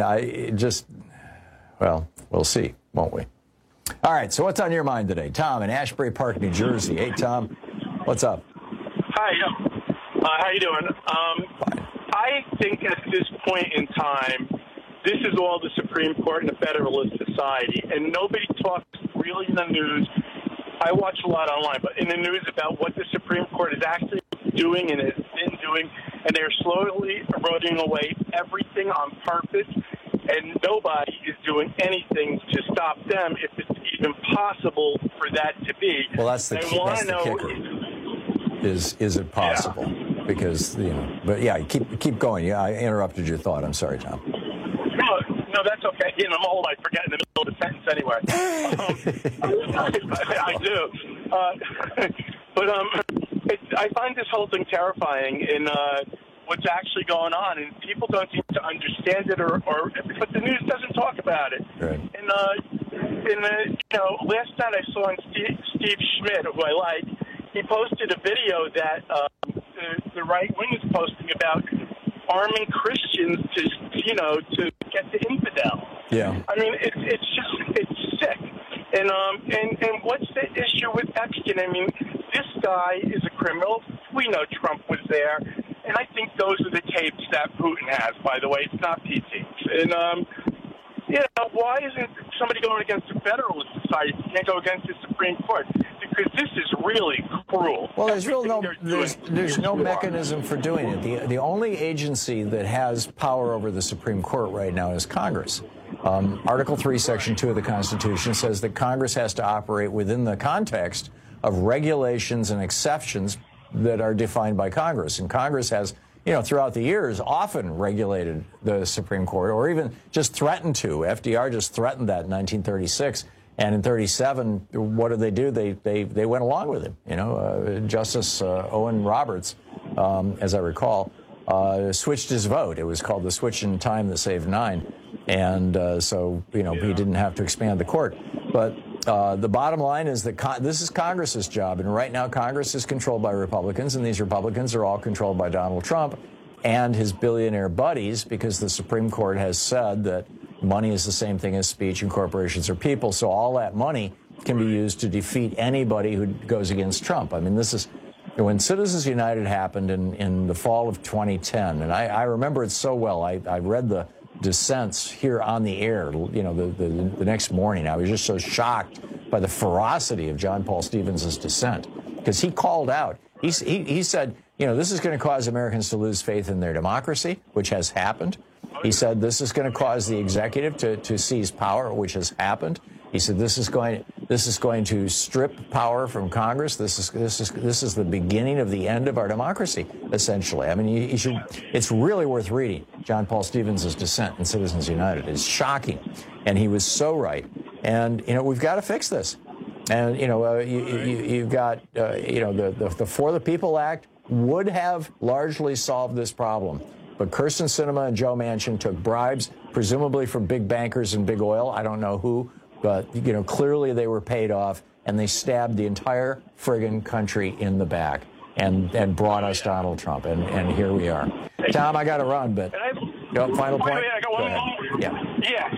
Speaker 20: we'll see, won't we? All right, so what's on your mind today? Tom in Ashbury Park, New Jersey. Hey, Tom, what's up?
Speaker 21: Hi, how you doing? I think at this point in time, this is all the Supreme Court and the Federalist Society, and nobody talks really in the news. I watch a lot online, but in the news about what the Supreme Court is actually doing and has been doing, and they're slowly eroding away everything on purpose, and nobody is doing anything to stop them if it's even possible for that to be.
Speaker 20: Well, that's the kicker. Is it possible? Yeah. Because, but yeah, keep going. Yeah, I interrupted your thought. I'm sorry, Tom.
Speaker 21: No, that's okay. I'm old. I forget in the middle the sentence anyway. I do. But I find this whole thing terrifying in what's actually going on, and people don't seem to understand it, but the news doesn't talk about it.
Speaker 20: Right.
Speaker 21: And last night I saw on Steve Schmidt, who I like, he posted a video that the right wing is posting about arming Christians to get the infidel.
Speaker 20: Yeah.
Speaker 21: I mean, it's sick. And what's the issue with Epstein? I mean, this guy is a criminal. We know Trump was there. And I think those are the tapes that Putin has, by the way. It's not PTs. And, why isn't somebody going against the Federalist Society? You can't go against the Supreme Court. Because this is really cruel.
Speaker 20: Well, there's no mechanism for doing it. The only agency that has power over the Supreme Court right now is Congress. Article 3, Section 2 of the Constitution says that Congress has to operate within the context of regulations and exceptions that are defined by Congress. And Congress has, throughout the years, often regulated the Supreme Court, or even just threatened to. FDR just threatened that in 1936. And in 1937, what did they do? They went along with him. Justice Owen Roberts, as I recall, switched his vote. It was called the switch in time that saved 9. And so he didn't have to expand the court. But the bottom line is that this is Congress's job. And right now, Congress is controlled by Republicans. And these Republicans are all controlled by Donald Trump and his billionaire buddies, because the Supreme Court has said that money is the same thing as speech, and corporations are people. So all that money can be used to defeat anybody who goes against Trump. I mean, this is when Citizens United happened in the fall of 2010. And I remember it so well. I read the dissents here on the air, the next morning. I was just so shocked by the ferocity of John Paul Stevens' dissent, because he called out. He said, this is going to cause Americans to lose faith in their democracy, which has happened. He said this is going to cause the executive to seize power, which has happened. He said this is going to strip power from Congress. This is the beginning of the end of our democracy, essentially. I mean, it's really worth reading John Paul Stevens' dissent in Citizens United. It's shocking, and he was so right. And we've got to fix this. And you've got the For the People Act would have largely solved this problem. But Kyrsten Sinema and Joe Manchin took bribes, presumably from big bankers and big oil. I don't know who, but clearly they were paid off, and they stabbed the entire friggin' country in the back and brought us Donald Trump. And here we are. Tom, I got to run, but final point.
Speaker 21: I got one more.
Speaker 20: Yeah.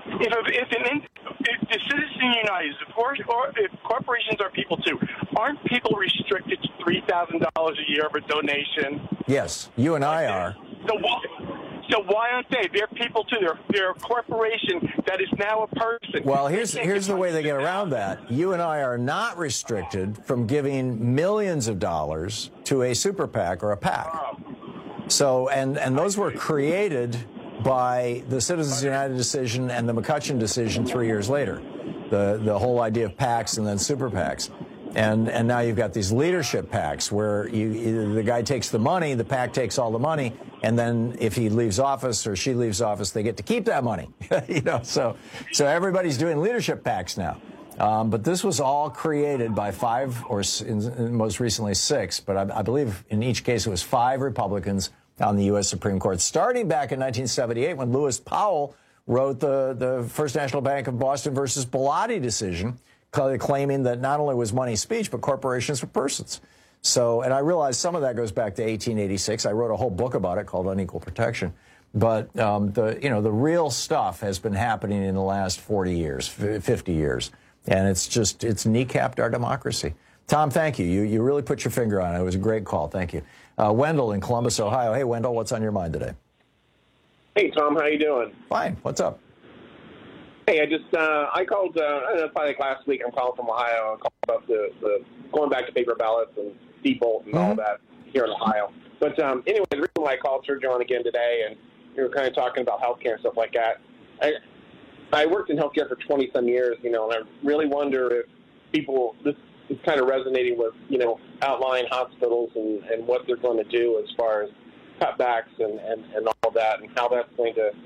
Speaker 21: If the Citizens United, if corporations are people too, aren't people restricted to $3,000 a year of a donation?
Speaker 20: Yes, you and I are.
Speaker 21: So why aren't they? They're people too. They're a corporation that is now a person.
Speaker 20: Well, here's the way they get around that. You and I are not restricted from giving millions of dollars to a super PAC or a PAC. So, and those were created by the Citizens United decision and the McCutcheon decision 3 years later. The whole idea of PACs and then super PACs. And now you've got these leadership PACs where the guy takes the money, the PAC takes all the money, and then if he leaves office or she leaves office, they get to keep that money. So everybody's doing leadership PACs now. But this was all created by 5 or most recently 6, but I believe in each case it was 5 Republicans on the U.S. Supreme Court, starting back in 1978 when Lewis Powell wrote the First National Bank of Boston versus Bellotti decision, claiming that not only was money speech, but corporations were persons. So, and I realize some of that goes back to 1886. I wrote a whole book about it called Unequal Protection. But the real stuff has been happening in the last 40 years, 50 years. And it's kneecapped our democracy. Tom, thank you. You really put your finger on it. It was a great call. Thank you. Wendell in Columbus, Ohio. Hey, Wendell, what's on your mind today?
Speaker 1: Hey, Tom, how you doing?
Speaker 20: Fine. What's up?
Speaker 1: Hey, I called, I don't know, probably like last week. I'm calling from Ohio. I called about the going back to paper ballots and Steve Bolton and all that here in Ohio. But anyway, the reason why I called Sergio on again today, and we were kind of talking about healthcare and stuff like that. I worked in healthcare for 20-some years, and I really wonder if this is kind of resonating with, outlying hospitals and what they're going to do as far as cutbacks and all that, and how that's going to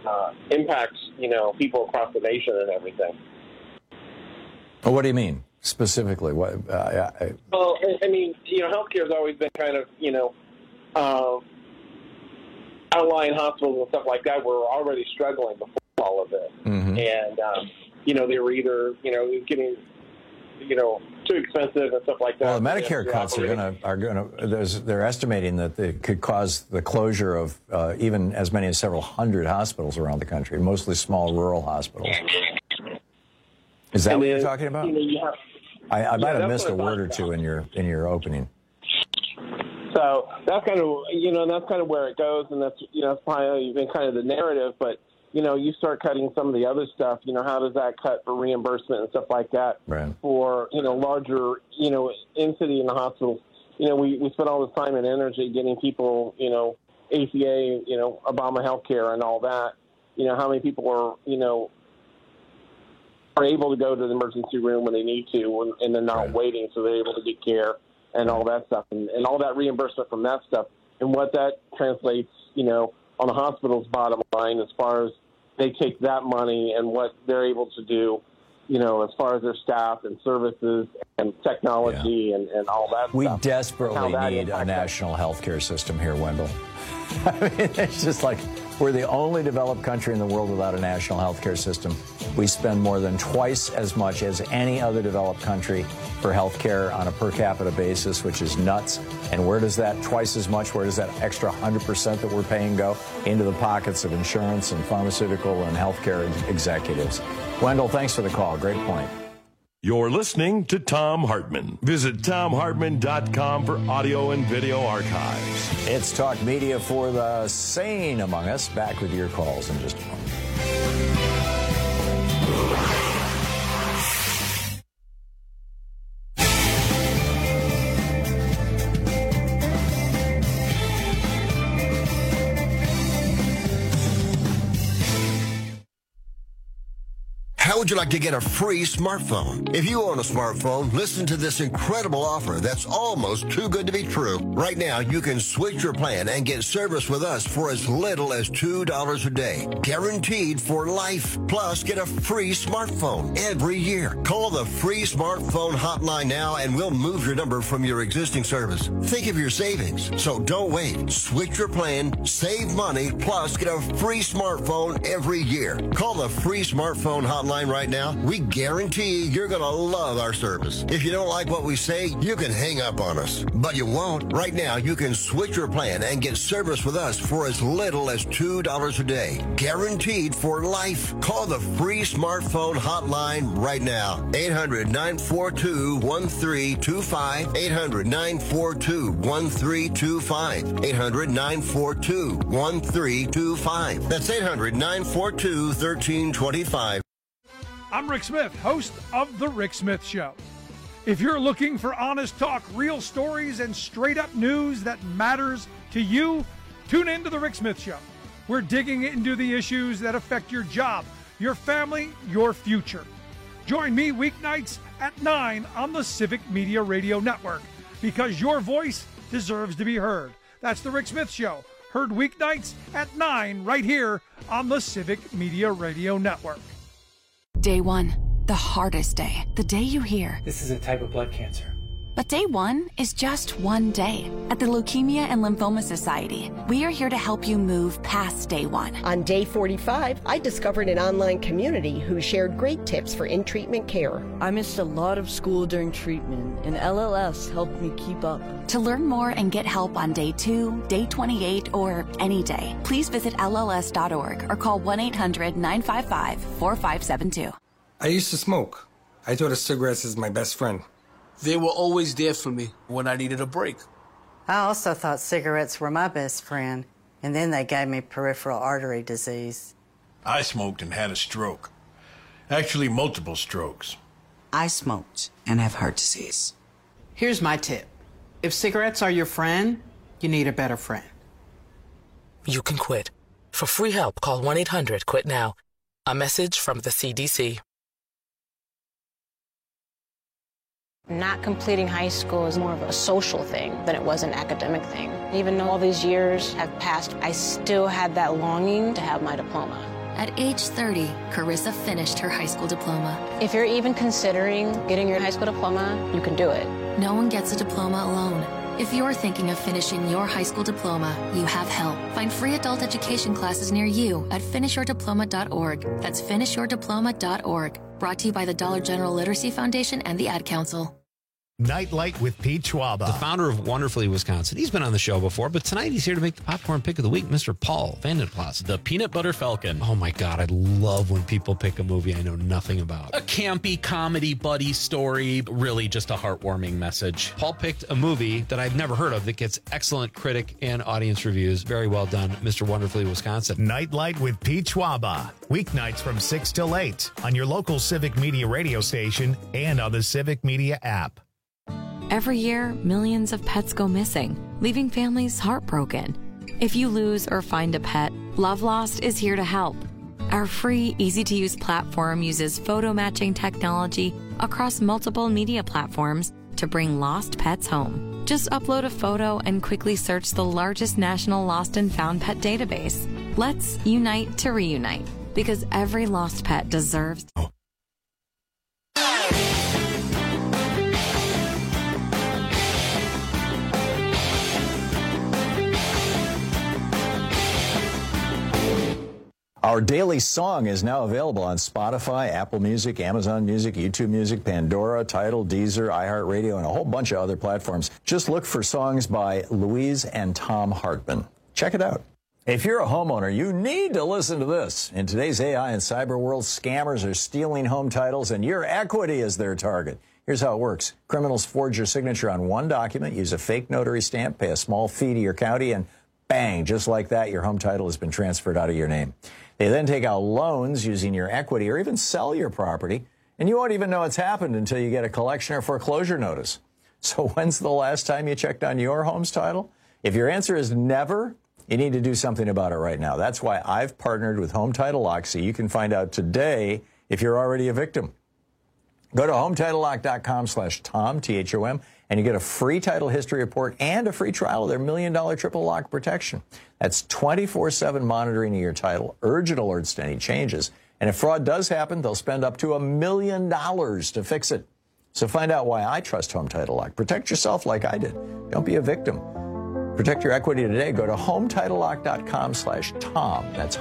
Speaker 1: impacts, people across the nation and everything.
Speaker 20: Well, what do you mean specifically? What?
Speaker 1: Well, I mean, healthcare has always been kind of, outlying hospitals and stuff like that were already struggling before all of this.
Speaker 20: Mm-hmm.
Speaker 1: And, they were either, getting, too expensive and stuff like that.
Speaker 20: Well, the Medicare cuts are going to. They're estimating that it could cause the closure of even as many as several hundred hospitals around the country, mostly small rural hospitals. Is that what you're talking about? I might have missed a word or two in your opening.
Speaker 1: So that's kind of where it goes, and that's probably been kind of the narrative. But you start cutting some of the other stuff. How does that cut for reimbursement and stuff like that?
Speaker 20: Right.
Speaker 1: For larger in-city in the hospitals. We spend all this time and energy getting people ACA, Obama healthcare and all that. How many people are able to go to the emergency room when they need to, and they're not waiting, so they're able to get care and all that stuff, and all that reimbursement from that stuff, and what that translates, on the hospital's bottom line as far as they take that money and what they're able to do, as far as their staff and services and technology and all that stuff.
Speaker 20: We desperately need a national health care system here, Wendell. I mean, it's just like we're the only developed country in the world without a national health care system. We spend more than twice as much as any other developed country for health care on a per capita basis, which is nuts. And where does that twice as much, where does that extra 100% that we're paying go? Into the pockets of insurance and pharmaceutical and health care executives. Wendell, thanks for the call. Great point.
Speaker 3: You're listening to Thom Hartmann. Visit ThomHartmann.com for audio and video archives.
Speaker 20: It's Talk Media for the sane among us. Back with your calls in just a moment.
Speaker 5: How would you like to get a free smartphone? If you own a smartphone, listen to this incredible offer that's almost too good to be true. Right now, you can switch your plan and get service with us for as little as $2 a day. Guaranteed for life. Plus, get a free smartphone every year. Call the free smartphone hotline now and we'll move your number from your existing service. Think of your savings. So don't wait. Switch your plan, save money, plus get a free smartphone every year. Call the free smartphone hotline right now. We guarantee you're going to love our service. If you don't like what we say, you can hang up on us. But you won't. Right now, you can switch your plan and get service with us for as little as $2 a day. Guaranteed for life. Call the free smartphone hotline right now. 800-942-1325. 800-942-1325. 800-942-1325. That's 800-942-1325.
Speaker 22: I'm Rick Smith, host of The Rick Smith Show. If you're looking for honest talk, real stories, and straight-up news that matters to you, tune in to The Rick Smith Show. We're digging into the issues that affect your job, your family, your future. Join me weeknights at 9 on the Civic Media Radio Network, because your voice deserves to be heard. That's The Rick Smith Show, heard weeknights at 9 right here on the Civic Media Radio Network.
Speaker 9: Day one, the hardest day. The day you hear,
Speaker 23: this is a type of blood cancer.
Speaker 9: But day one is just one day. At the Leukemia and Lymphoma Society, we are here to help you move past day one.
Speaker 19: On day 45, I discovered an online community who shared great tips for in-treatment care.
Speaker 11: I missed a lot of school during treatment, and LLS helped me keep up.
Speaker 9: To learn more and get help on day 2, day 28, or any day, please visit LLS.org or call 1-800-955-4572.
Speaker 12: I used to smoke. I thought of cigarettes as my best friend.
Speaker 13: They were always there for me when I needed a break.
Speaker 14: I also thought cigarettes were my best friend, and then they gave me peripheral artery disease.
Speaker 15: I smoked and had a stroke. Actually, multiple strokes.
Speaker 26: I smoked and have heart disease.
Speaker 16: Here's my tip. If cigarettes are your friend, you need a better friend.
Speaker 17: You can quit. For free help, call 1-800-QUIT-NOW. A message from the CDC.
Speaker 24: Not completing high school is more of a social thing than it was an academic thing. Even though all these years have passed, I still had that longing to have my diploma.
Speaker 9: At age 30, Carissa finished her high school diploma.
Speaker 24: If you're even considering getting your high school diploma, you can do it.
Speaker 9: No one gets a diploma alone. If you're thinking of finishing your high school diploma, you have help. Find free adult education classes near you at finishyourdiploma.org. That's finishyourdiploma.org. Brought to you by the Dollar General Literacy Foundation and the Ad Council.
Speaker 2: Nightlight with Pete Schwaba,
Speaker 6: the founder of Wonderfully Wisconsin. He's been on the show before, but tonight he's here to make the popcorn pick of the week, Mr. Paul Vandenplas.
Speaker 7: The Peanut Butter Falcon.
Speaker 6: Oh my God, I love when people pick a movie I know nothing about.
Speaker 7: A campy comedy buddy story, really just a heartwarming message.
Speaker 6: Paul picked a movie that I've never heard of that gets excellent critic and audience reviews. Very well done, Mr. Wonderfully Wisconsin.
Speaker 2: Nightlight with Pete Schwaba. Weeknights from 6 till 8 on your local Civic Media radio station and on the Civic Media app.
Speaker 8: Every year, millions of pets go missing, leaving families heartbroken. If you lose or find a pet, Love Lost is here to help. Our free, easy-to-use platform uses photo matching technology across multiple media platforms to bring lost pets home. Just upload a photo and quickly search the largest national lost and found pet database. Let's unite to reunite, because every lost pet deserves...
Speaker 20: Our daily song is now available on Spotify, Apple Music, Amazon Music, YouTube Music, Pandora, Tidal, Deezer, iHeartRadio, and a whole bunch of other platforms. Just look for songs by Louise and Tom Hartman. Check it out. If you're a homeowner, you need to listen to this. In today's AI and cyber world, scammers are stealing home titles, and your equity is their target. Here's how it works. Criminals forge your signature on one document, use a fake notary stamp, pay a small fee to your county, and bang, just like that, your home title has been transferred out of your name. They then take out loans using your equity or even sell your property, and you won't even know it's happened until you get a collection or foreclosure notice. So when's the last time you checked on your home's title? If your answer is never, you need to do something about it right now. That's why I've partnered with Home Title Lock so you can find out today if you're already a victim. Go to HometitleLock.com/Tom, T-H-O-M, and you get a free title history report and a free trial of their $1 million triple lock protection. That's 24/7 monitoring of your title, urgent alerts to any changes. And if fraud does happen, they'll spend up to $1 million to fix it. So find out why I trust Home Title Lock. Protect yourself like I did. Don't be a victim. Protect your equity today. Go to HometitleLock.com/Tom. That's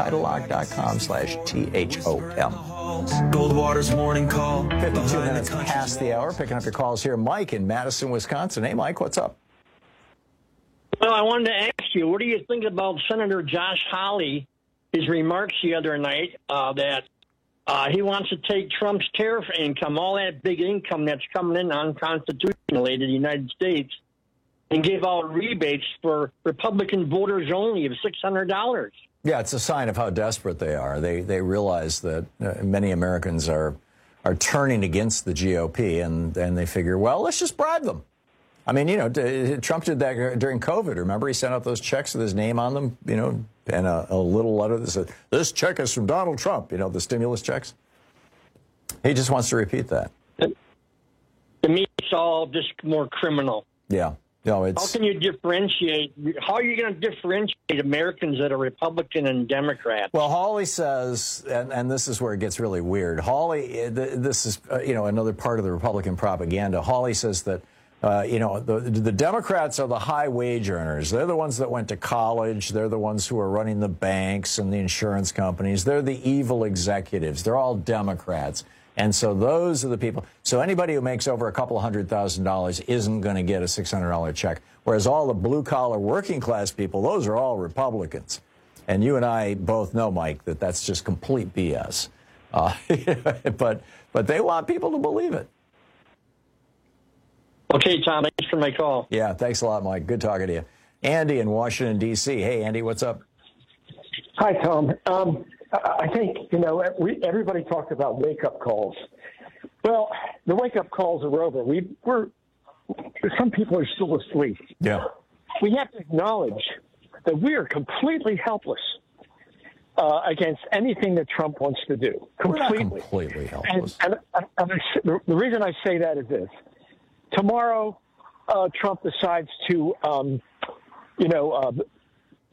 Speaker 20: HometitleLock.com/THOM.
Speaker 18: Goldwater's morning call.
Speaker 20: 52 minutes past the hour. Picking up your calls here. Mike in Madison, Wisconsin. Hey, Mike, what's up?
Speaker 23: Well, I wanted to ask you, what do you think about Senator Josh Hawley, his remarks the other night that he wants to take Trump's tariff income, all that big income that's coming in unconstitutionally to the United States, and give out rebates for Republican voters only of $600?
Speaker 20: Yeah, it's a sign of how desperate they are. They realize that many Americans are turning against the GOP, and they figure, well, let's just bribe them. I mean, you know, Trump did that during COVID. Remember, he sent out those checks with his name on them, you know, and a little letter that said, this check is from Donald Trump, you know, the stimulus checks. He just wants to repeat that.
Speaker 23: To me, it's all just more criminal.
Speaker 20: Yeah. No, it's...
Speaker 23: How can you differentiate? How are you going to differentiate Americans that are Republican and Democrat?
Speaker 20: Well, Hawley says, and this is where it gets really weird. Hawley, this is, you know, another part of the Republican propaganda. Hawley says that, you know, the Democrats are the high wage earners. They're the ones that went to college. They're the ones who are running the banks and the insurance companies. They're the evil executives. They're all Democrats. And so those are the people. So anybody who makes over a couple $100,000 isn't going to get a $600 check. Whereas all the blue-collar working-class people, those are all Republicans. And you and I both know, Mike, that that's just complete BS. But they want people to believe it.
Speaker 23: Okay, Tom, thanks for my call.
Speaker 20: Yeah, thanks a lot, Mike. Good talking to you. Andy in Washington, D.C. Hey, Andy, what's up?
Speaker 25: Hi, Tom. I think, you know, everybody talked about wake-up calls. Well, the wake-up calls are over. Some people are still asleep.
Speaker 20: Yeah.
Speaker 25: We have to acknowledge that we are completely helpless against anything that Trump wants to do. Completely.
Speaker 20: We're not completely helpless.
Speaker 25: And the reason I say that is this. Tomorrow, Trump decides to,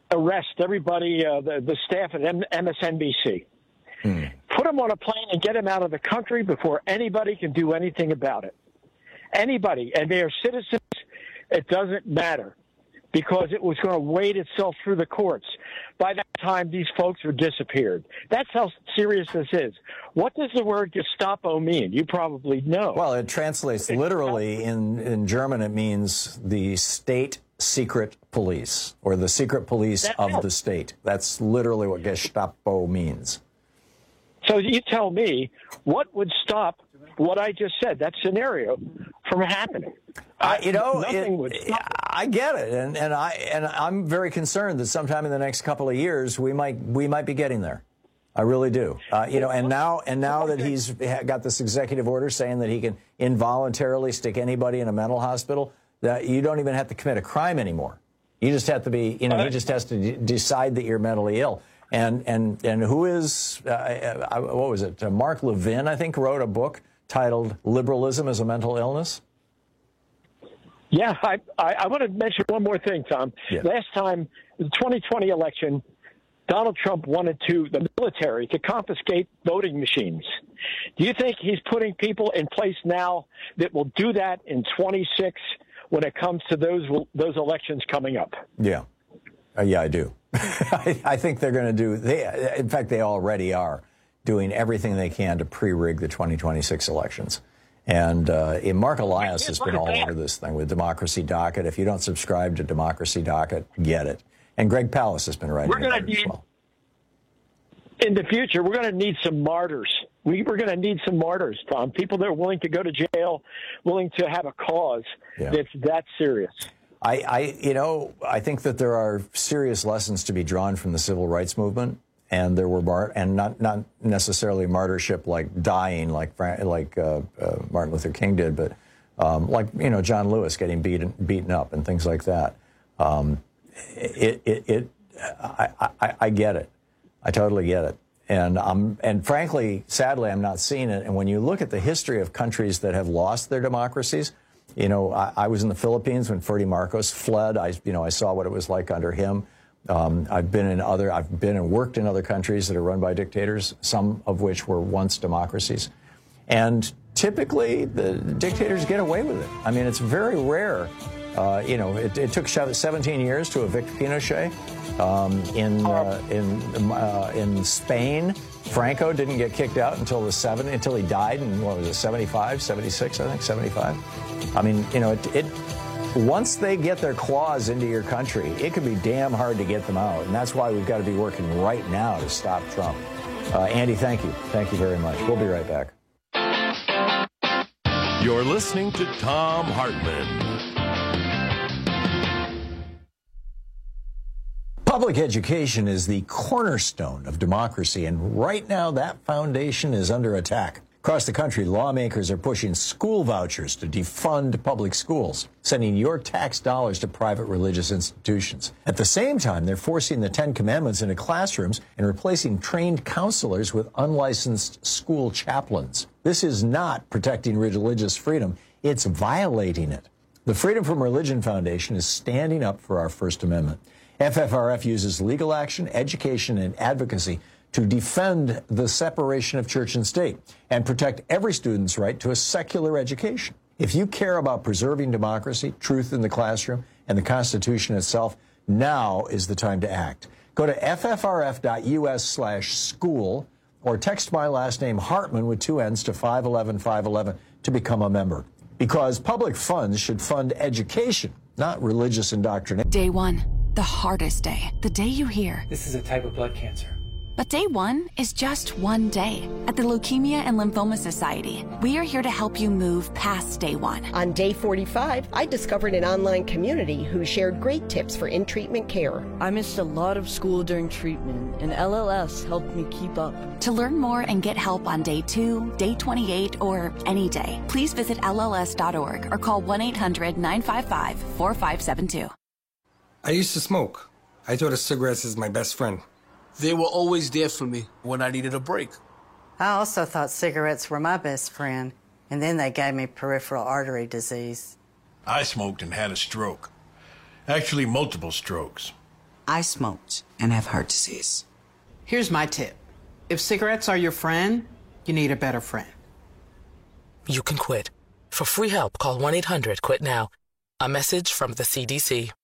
Speaker 25: arrest everybody, the staff at MSNBC. Put them on a plane and get them out of the country before anybody can do anything about it. Anybody. And they are citizens. It doesn't matter, because it was going to wade itself through the courts. By that time, these folks are disappeared. That's how serious this is. What does the word Gestapo mean? You probably know.
Speaker 20: Well, it translates literally in German. It means the state secret police, or the secret police of the state. That's literally what Gestapo means.
Speaker 25: So you tell me, what would stop what I just said, that scenario, from happening?
Speaker 20: Nothing would stop it. I get it, and I'm very concerned that sometime in the next couple of years we might be getting there. I really do. And now that he's got this executive order saying that he can involuntarily stick anybody in a mental hospital, that you don't even have to commit a crime anymore. You just have to be, he just has to decide that you're mentally ill. And who is, what was it? Mark Levin, I think, wrote a book titled "Liberalism as a Mental Illness."
Speaker 25: Yeah, I want to mention one more thing, Tom. Yeah. Last time, the 2020 election, Donald Trump wanted the military to confiscate voting machines. Do you think he's putting people in place now that will do that in 26 when it comes to those elections coming up?
Speaker 20: Yeah. Yeah, I do. I think they're going to do, in fact, they already are doing everything they can to pre-rig the 2026 elections. And Mark Elias has been all over this thing with Democracy Docket. If you don't subscribe to Democracy Docket, get it. And Greg Palast has been writing about it as well.
Speaker 25: In the future, we're going to need some martyrs. We're going to need some martyrs, Tom. People that are willing to go to jail, willing to have a cause that's that serious.
Speaker 20: I think that there are serious lessons to be drawn from the civil rights movement, and there were not necessarily martyrship like dying, like Martin Luther King did, but John Lewis getting beaten up and things like that. I get it. I totally get it. And frankly, sadly, I'm not seeing it. And when you look at the history of countries that have lost their democracies, I was in the Philippines when Ferdinand Marcos fled. I saw what it was like under him. I've been and worked in other countries that are run by dictators, some of which were once democracies. And typically, the dictators get away with it. I mean, it's very rare. It took 17 years to evict Pinochet. In Spain, Franco didn't get kicked out until he died in, 75, 76, I think, 75. I mean, once they get their claws into your country, it can be damn hard to get them out. And that's why we've got to be working right now to stop Trump. Andy, thank you. Thank you very much. We'll be right back.
Speaker 1: You're listening to Thom Hartmann.
Speaker 20: Public education is the cornerstone of democracy, and right now that foundation is under attack. Across the country, lawmakers are pushing school vouchers to defund public schools, sending your tax dollars to private religious institutions. At the same time, they're forcing the Ten Commandments into classrooms and replacing trained counselors with unlicensed school chaplains. This is not protecting religious freedom, it's violating it. The Freedom from Religion Foundation is standing up for our First Amendment. FFRF uses legal action, education, and advocacy to defend the separation of church and state and protect every student's right to a secular education. If you care about preserving democracy, truth in the classroom, and the Constitution itself, now is the time to act. Go to ffrf.us/school or text my last name Hartmann with 2 N's to 511-511 to become a member. Because public funds should fund education, not religious indoctrination.
Speaker 3: Day one. The hardest day, the day you hear.
Speaker 4: This is a type of blood cancer.
Speaker 3: But day one is just one day. At the Leukemia and Lymphoma Society, we are here to help you move past day one.
Speaker 19: On day 45, I discovered an online community who shared great tips for in-treatment care.
Speaker 11: I missed a lot of school during treatment, and LLS helped me keep up.
Speaker 3: To learn more and get help on day 2, day 28, or any day, please visit LLS.org or call 1-800-955-4572.
Speaker 12: I used to smoke. I thought of cigarettes as my best friend.
Speaker 13: They were always there for me when I needed a break.
Speaker 14: I also thought cigarettes were my best friend, and then they gave me peripheral artery disease.
Speaker 15: I smoked and had a stroke. Actually, multiple strokes.
Speaker 4: I smoked and have heart disease.
Speaker 16: Here's my tip. If cigarettes are your friend, you need a better friend.
Speaker 17: You can quit. For free help, call 1-800-QUIT-NOW. A message from the CDC.